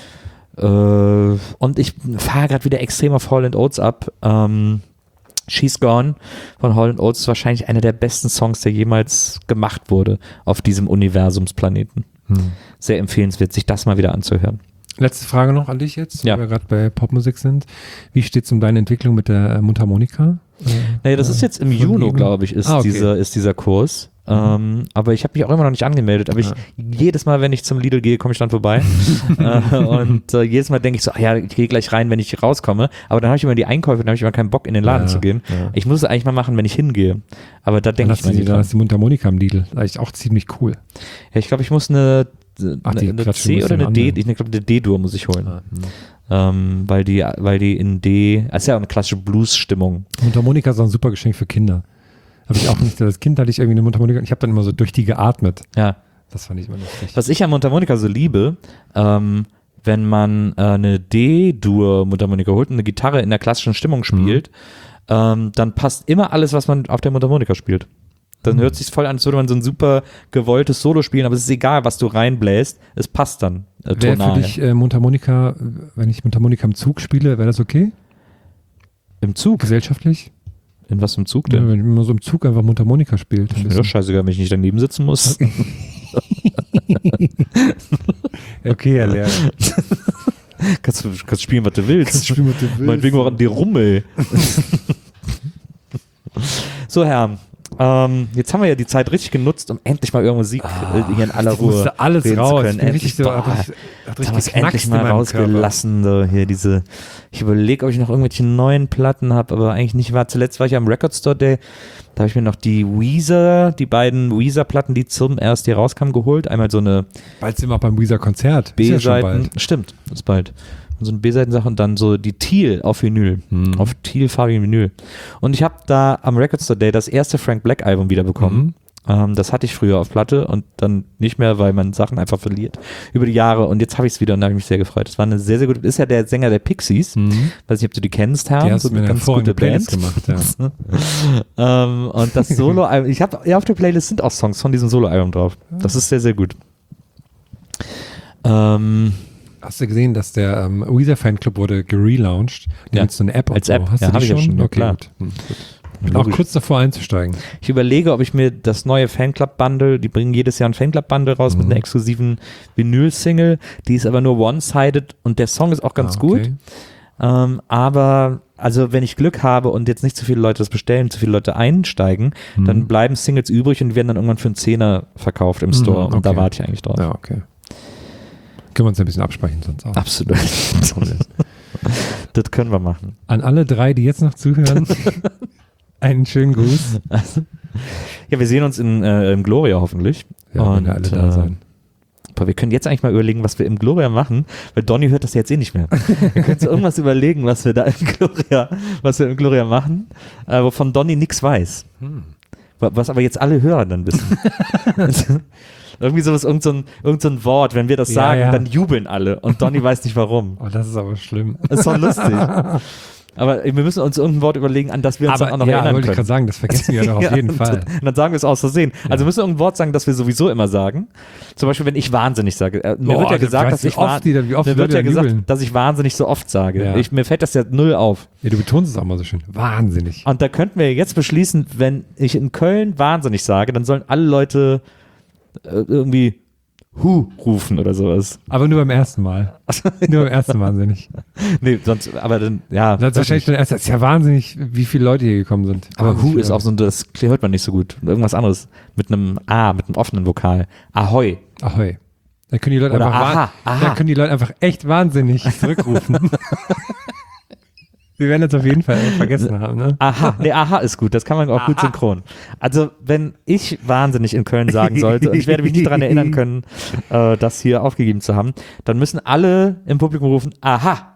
Und ich fahre gerade wieder extrem auf Hall & Oates ab. She's Gone von Hall & Oates ist wahrscheinlich einer der besten Songs, der jemals gemacht wurde auf diesem Universumsplaneten. Sehr empfehlenswert, sich das mal wieder anzuhören. Letzte Frage noch an dich jetzt, Ja. wo wir gerade bei Popmusik sind. Wie steht es um deine Entwicklung mit der Mundharmonika? Naja, das ist jetzt im Juni, glaube ich, ist dieser Kurs. Aber ich habe mich auch immer noch nicht angemeldet. Aber jedes Mal, wenn ich zum Lidl gehe, komme ich dann vorbei. Und jedes Mal denke ich so, ich gehe gleich rein, wenn ich rauskomme. Aber dann habe ich immer die Einkäufe, dann habe ich immer keinen Bock, in den Laden zu gehen. Ja. Ich muss es eigentlich mal machen, wenn ich hingehe. Aber da denke ich mal nicht Da dran. ist die Mundharmonika im Lidl. Eigentlich auch ziemlich cool. Ja, ich glaube, ich muss eine klatschen C oder eine D, ich glaube, eine D-Dur muss ich holen. Weil die in D, das ist ja auch eine klassische Blues-Stimmung. Mundharmonika ist auch ein super Geschenk für Kinder. Habe ich auch nicht. Als Kind hatte ich irgendwie eine Mundharmonika und ich habe dann immer so durch die geatmet. Ja. Das fand ich immer lustig. Was ich an Mundharmonika so liebe, wenn man eine D-Dur Mundharmonika holt und eine Gitarre in der klassischen Stimmung spielt, dann passt immer alles, was man auf der Mundharmonika spielt. Dann hört es sich voll an, als würde man so ein super gewolltes Solo spielen, aber es ist egal, was du reinbläst, es passt dann Wäre tonal. für dich Mundharmonika, wenn ich Mundharmonika im Zug spiele, wäre das okay? Im Zug? Gesellschaftlich? In was im Zug Ja, denn? wenn man so im Zug einfach Mundharmonika spielt. Ist mir doch scheißegal, wenn ich nicht daneben sitzen muss. Okay, Herr Lehrer. Kannst spielen, was du willst. Meinetwegen auch an dir Rummel. So, Herr, jetzt haben wir ja die Zeit richtig genutzt, um endlich mal über Musik hier in aller Ruhe musste alles reden raus. zu können. Ich bin Endlich, richtig so, boah, hat jetzt richtig haben wir es geknackst endlich in mal meinem rausgelassen. So, hier diese, ich überlege, ob ich noch irgendwelche neuen Platten habe, aber eigentlich nicht. Zuletzt war ich am Record Store Day, da habe ich mir noch die beiden Weezer-Platten, die zum erst hier rauskamen, geholt. Einmal so eine Bald sind wir auch beim Weezer-Konzert. Ist ja schon B-Seiten, bald. stimmt, ist bald. Und so eine B-Seiten-Sache und dann so die Teal auf Vinyl, auf tealfarbigen Vinyl. Und ich habe da am Record Store Day das erste Frank Black Album wiederbekommen. Das hatte ich früher auf Platte und dann nicht mehr, weil man Sachen einfach verliert über die Jahre. Und jetzt habe ich es wieder und da habe ich mich sehr gefreut. Das war eine sehr, sehr gute, ist ja der Sänger der Pixies. Weiß nicht, ob du die kennst, Herr. Die hast So du mir eine eine ganz gute hervorragende Playlist Band. gemacht, ja. Und das Solo-Album, auf der Playlist sind auch Songs von diesem Solo-Album drauf. Das ist sehr, sehr gut. Hast du gesehen, dass der Weezer-Fanclub wurde gelauncht? Die haben jetzt so eine App. Als und App. So. Hast Ja, du hab die ich ja schon, ja, Okay, klar. gut. Bin auch kurz davor einzusteigen. Ich überlege, ob ich mir das neue Fanclub-Bundle, die bringen jedes Jahr ein Fanclub-Bundle raus mit einer exklusiven Vinyl-Single, die ist aber nur one-sided und der Song ist auch ganz gut. Aber also wenn ich Glück habe und jetzt nicht zu viele Leute das bestellen, zu viele Leute einsteigen, dann bleiben Singles übrig und die werden dann irgendwann für einen Zehner verkauft im Store und da warte ich eigentlich drauf. Ja, okay. Können wir uns ein bisschen absprechen sonst auch. Absolut. Das können wir machen. An alle drei, die jetzt noch zuhören, einen schönen Gruß. Ja, wir sehen uns im Gloria hoffentlich. Ja, wenn wir alle da sein. Aber wir können jetzt eigentlich mal überlegen, was wir im Gloria machen, weil Donny hört das jetzt eh nicht mehr. Wir können uns irgendwas überlegen, was wir im Gloria machen, wovon Donny nichts weiß. Was aber jetzt alle Hörer dann wissen. Irgendwie sowas, irgend so ein Wort, wenn wir das sagen, dann jubeln alle und Donny weiß nicht warum. Oh, das ist aber schlimm. Das ist doch lustig. Aber wir müssen uns irgendein Wort überlegen, an das wir uns dann auch noch erinnern wollte ich können. gerade sagen, das vergessen wir ja noch auf jeden Fall. Und dann sagen wir es aus Versehen. Also wir müssen irgendein Wort sagen, das wir sowieso immer sagen. Zum Beispiel, wenn ich wahnsinnig sage. Mir wird ja gesagt, dass ich dass ich wahnsinnig so oft sage. Ja. Mir fällt das ja null auf. Ja, du betonst es auch mal so schön. Wahnsinnig. Und da könnten wir jetzt beschließen, wenn ich in Köln wahnsinnig sage, dann sollen alle Leute irgendwie rufen oder sowas. Aber nur beim ersten Mal. Nur beim ersten Mal wahnsinnig. Nee, sonst, aber dann, ja. Das ist wahrscheinlich schon erst, das ist ja wahnsinnig, wie viele Leute hier gekommen sind. Aber Wahnsinnig ist viele. auch so, das hört man nicht so gut. Irgendwas anderes. Mit einem A, mit einem offenen Vokal. Ahoi. Ahoi. Da können die Leute Oder einfach, aha, aha. Da können die Leute einfach echt wahnsinnig zurückrufen. Wir werden das auf jeden Fall vergessen haben, ne? Aha. Nee, aha ist gut. Das kann man auch gut synchron. Also, wenn ich wahnsinnig in Köln sagen sollte, und ich werde mich nicht daran erinnern können, das hier aufgegeben zu haben, dann müssen alle im Publikum rufen, aha.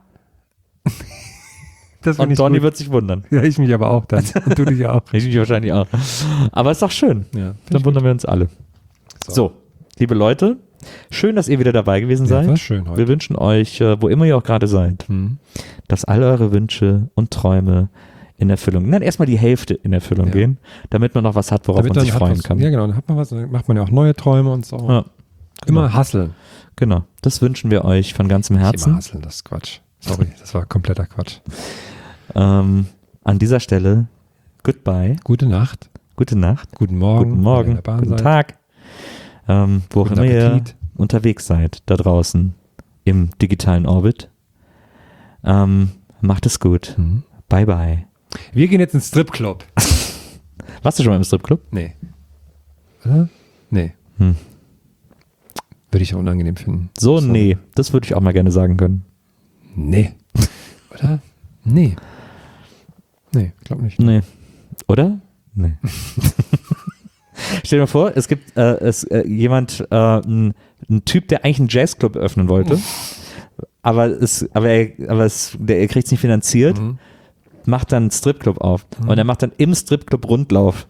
Das find Und ich Donny gut. wird sich wundern. Ja, ich mich aber auch dann. Und du dich auch. Ich mich wahrscheinlich auch. Aber ist doch schön. Ja, Dann wundern wir uns alle. So, liebe Leute, schön, dass ihr wieder dabei gewesen seid. war schön heute. Wir wünschen euch, wo immer ihr auch gerade seid, dass alle eure Wünsche und Träume in Erfüllung, nein, erstmal die Hälfte in Erfüllung gehen, damit man noch was hat, worauf man sich freuen kann. Ja, genau, dann hat man was, dann macht man ja auch neue Träume und so. Ja, Immer hustlen. genau, das wünschen wir euch von ganzem Immer Herzen. hustlen, das ist Quatsch. Sorry, das war kompletter Quatsch. An dieser Stelle, goodbye, Gute Nacht, gute Nacht, guten Morgen, guten wenn ihr Morgen, in der Bahn guten seid. Tag, wo auch Guten immer ihr Appetit. unterwegs seid, da draußen im digitalen Orbit. Macht es gut. Bye, bye. Wir gehen jetzt ins Stripclub. Warst du schon mal im Stripclub? Nee. Oder? Nee. Würde ich auch unangenehm finden. So, nee. Das würde ich auch mal gerne sagen können. Nee. Oder? Nee. Nee, glaub nicht. Nee. Oder? Nee. Stell dir mal vor, es gibt ein Typ, der eigentlich einen Jazzclub öffnen wollte, aber er kriegt es nicht finanziert, macht dann einen Stripclub auf und er macht dann im Stripclub Rundlauf.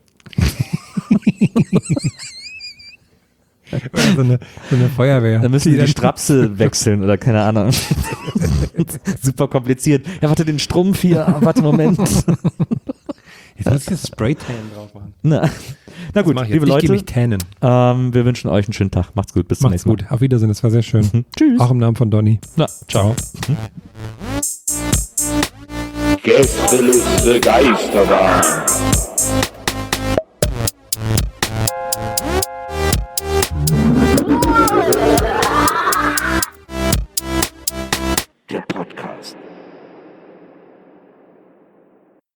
Oder so eine Feuerwehr. Dann müssen die Strapse wechseln oder keine Ahnung. Super kompliziert. Ja, warte, den Strumpf hier. Warte, Moment. Jetzt muss ich das Spraytan drauf machen. Na gut, Mach ich liebe jetzt. Ich geh Leute, mich tannen. wir wünschen euch einen schönen Tag. Macht's gut. Bis zum Macht's nächsten Mal. gut. Auf Wiedersehen. Das war sehr schön. Tschüss. Auch im Namen von Donny. Na, ciao. Gästeliste Geisterbahn.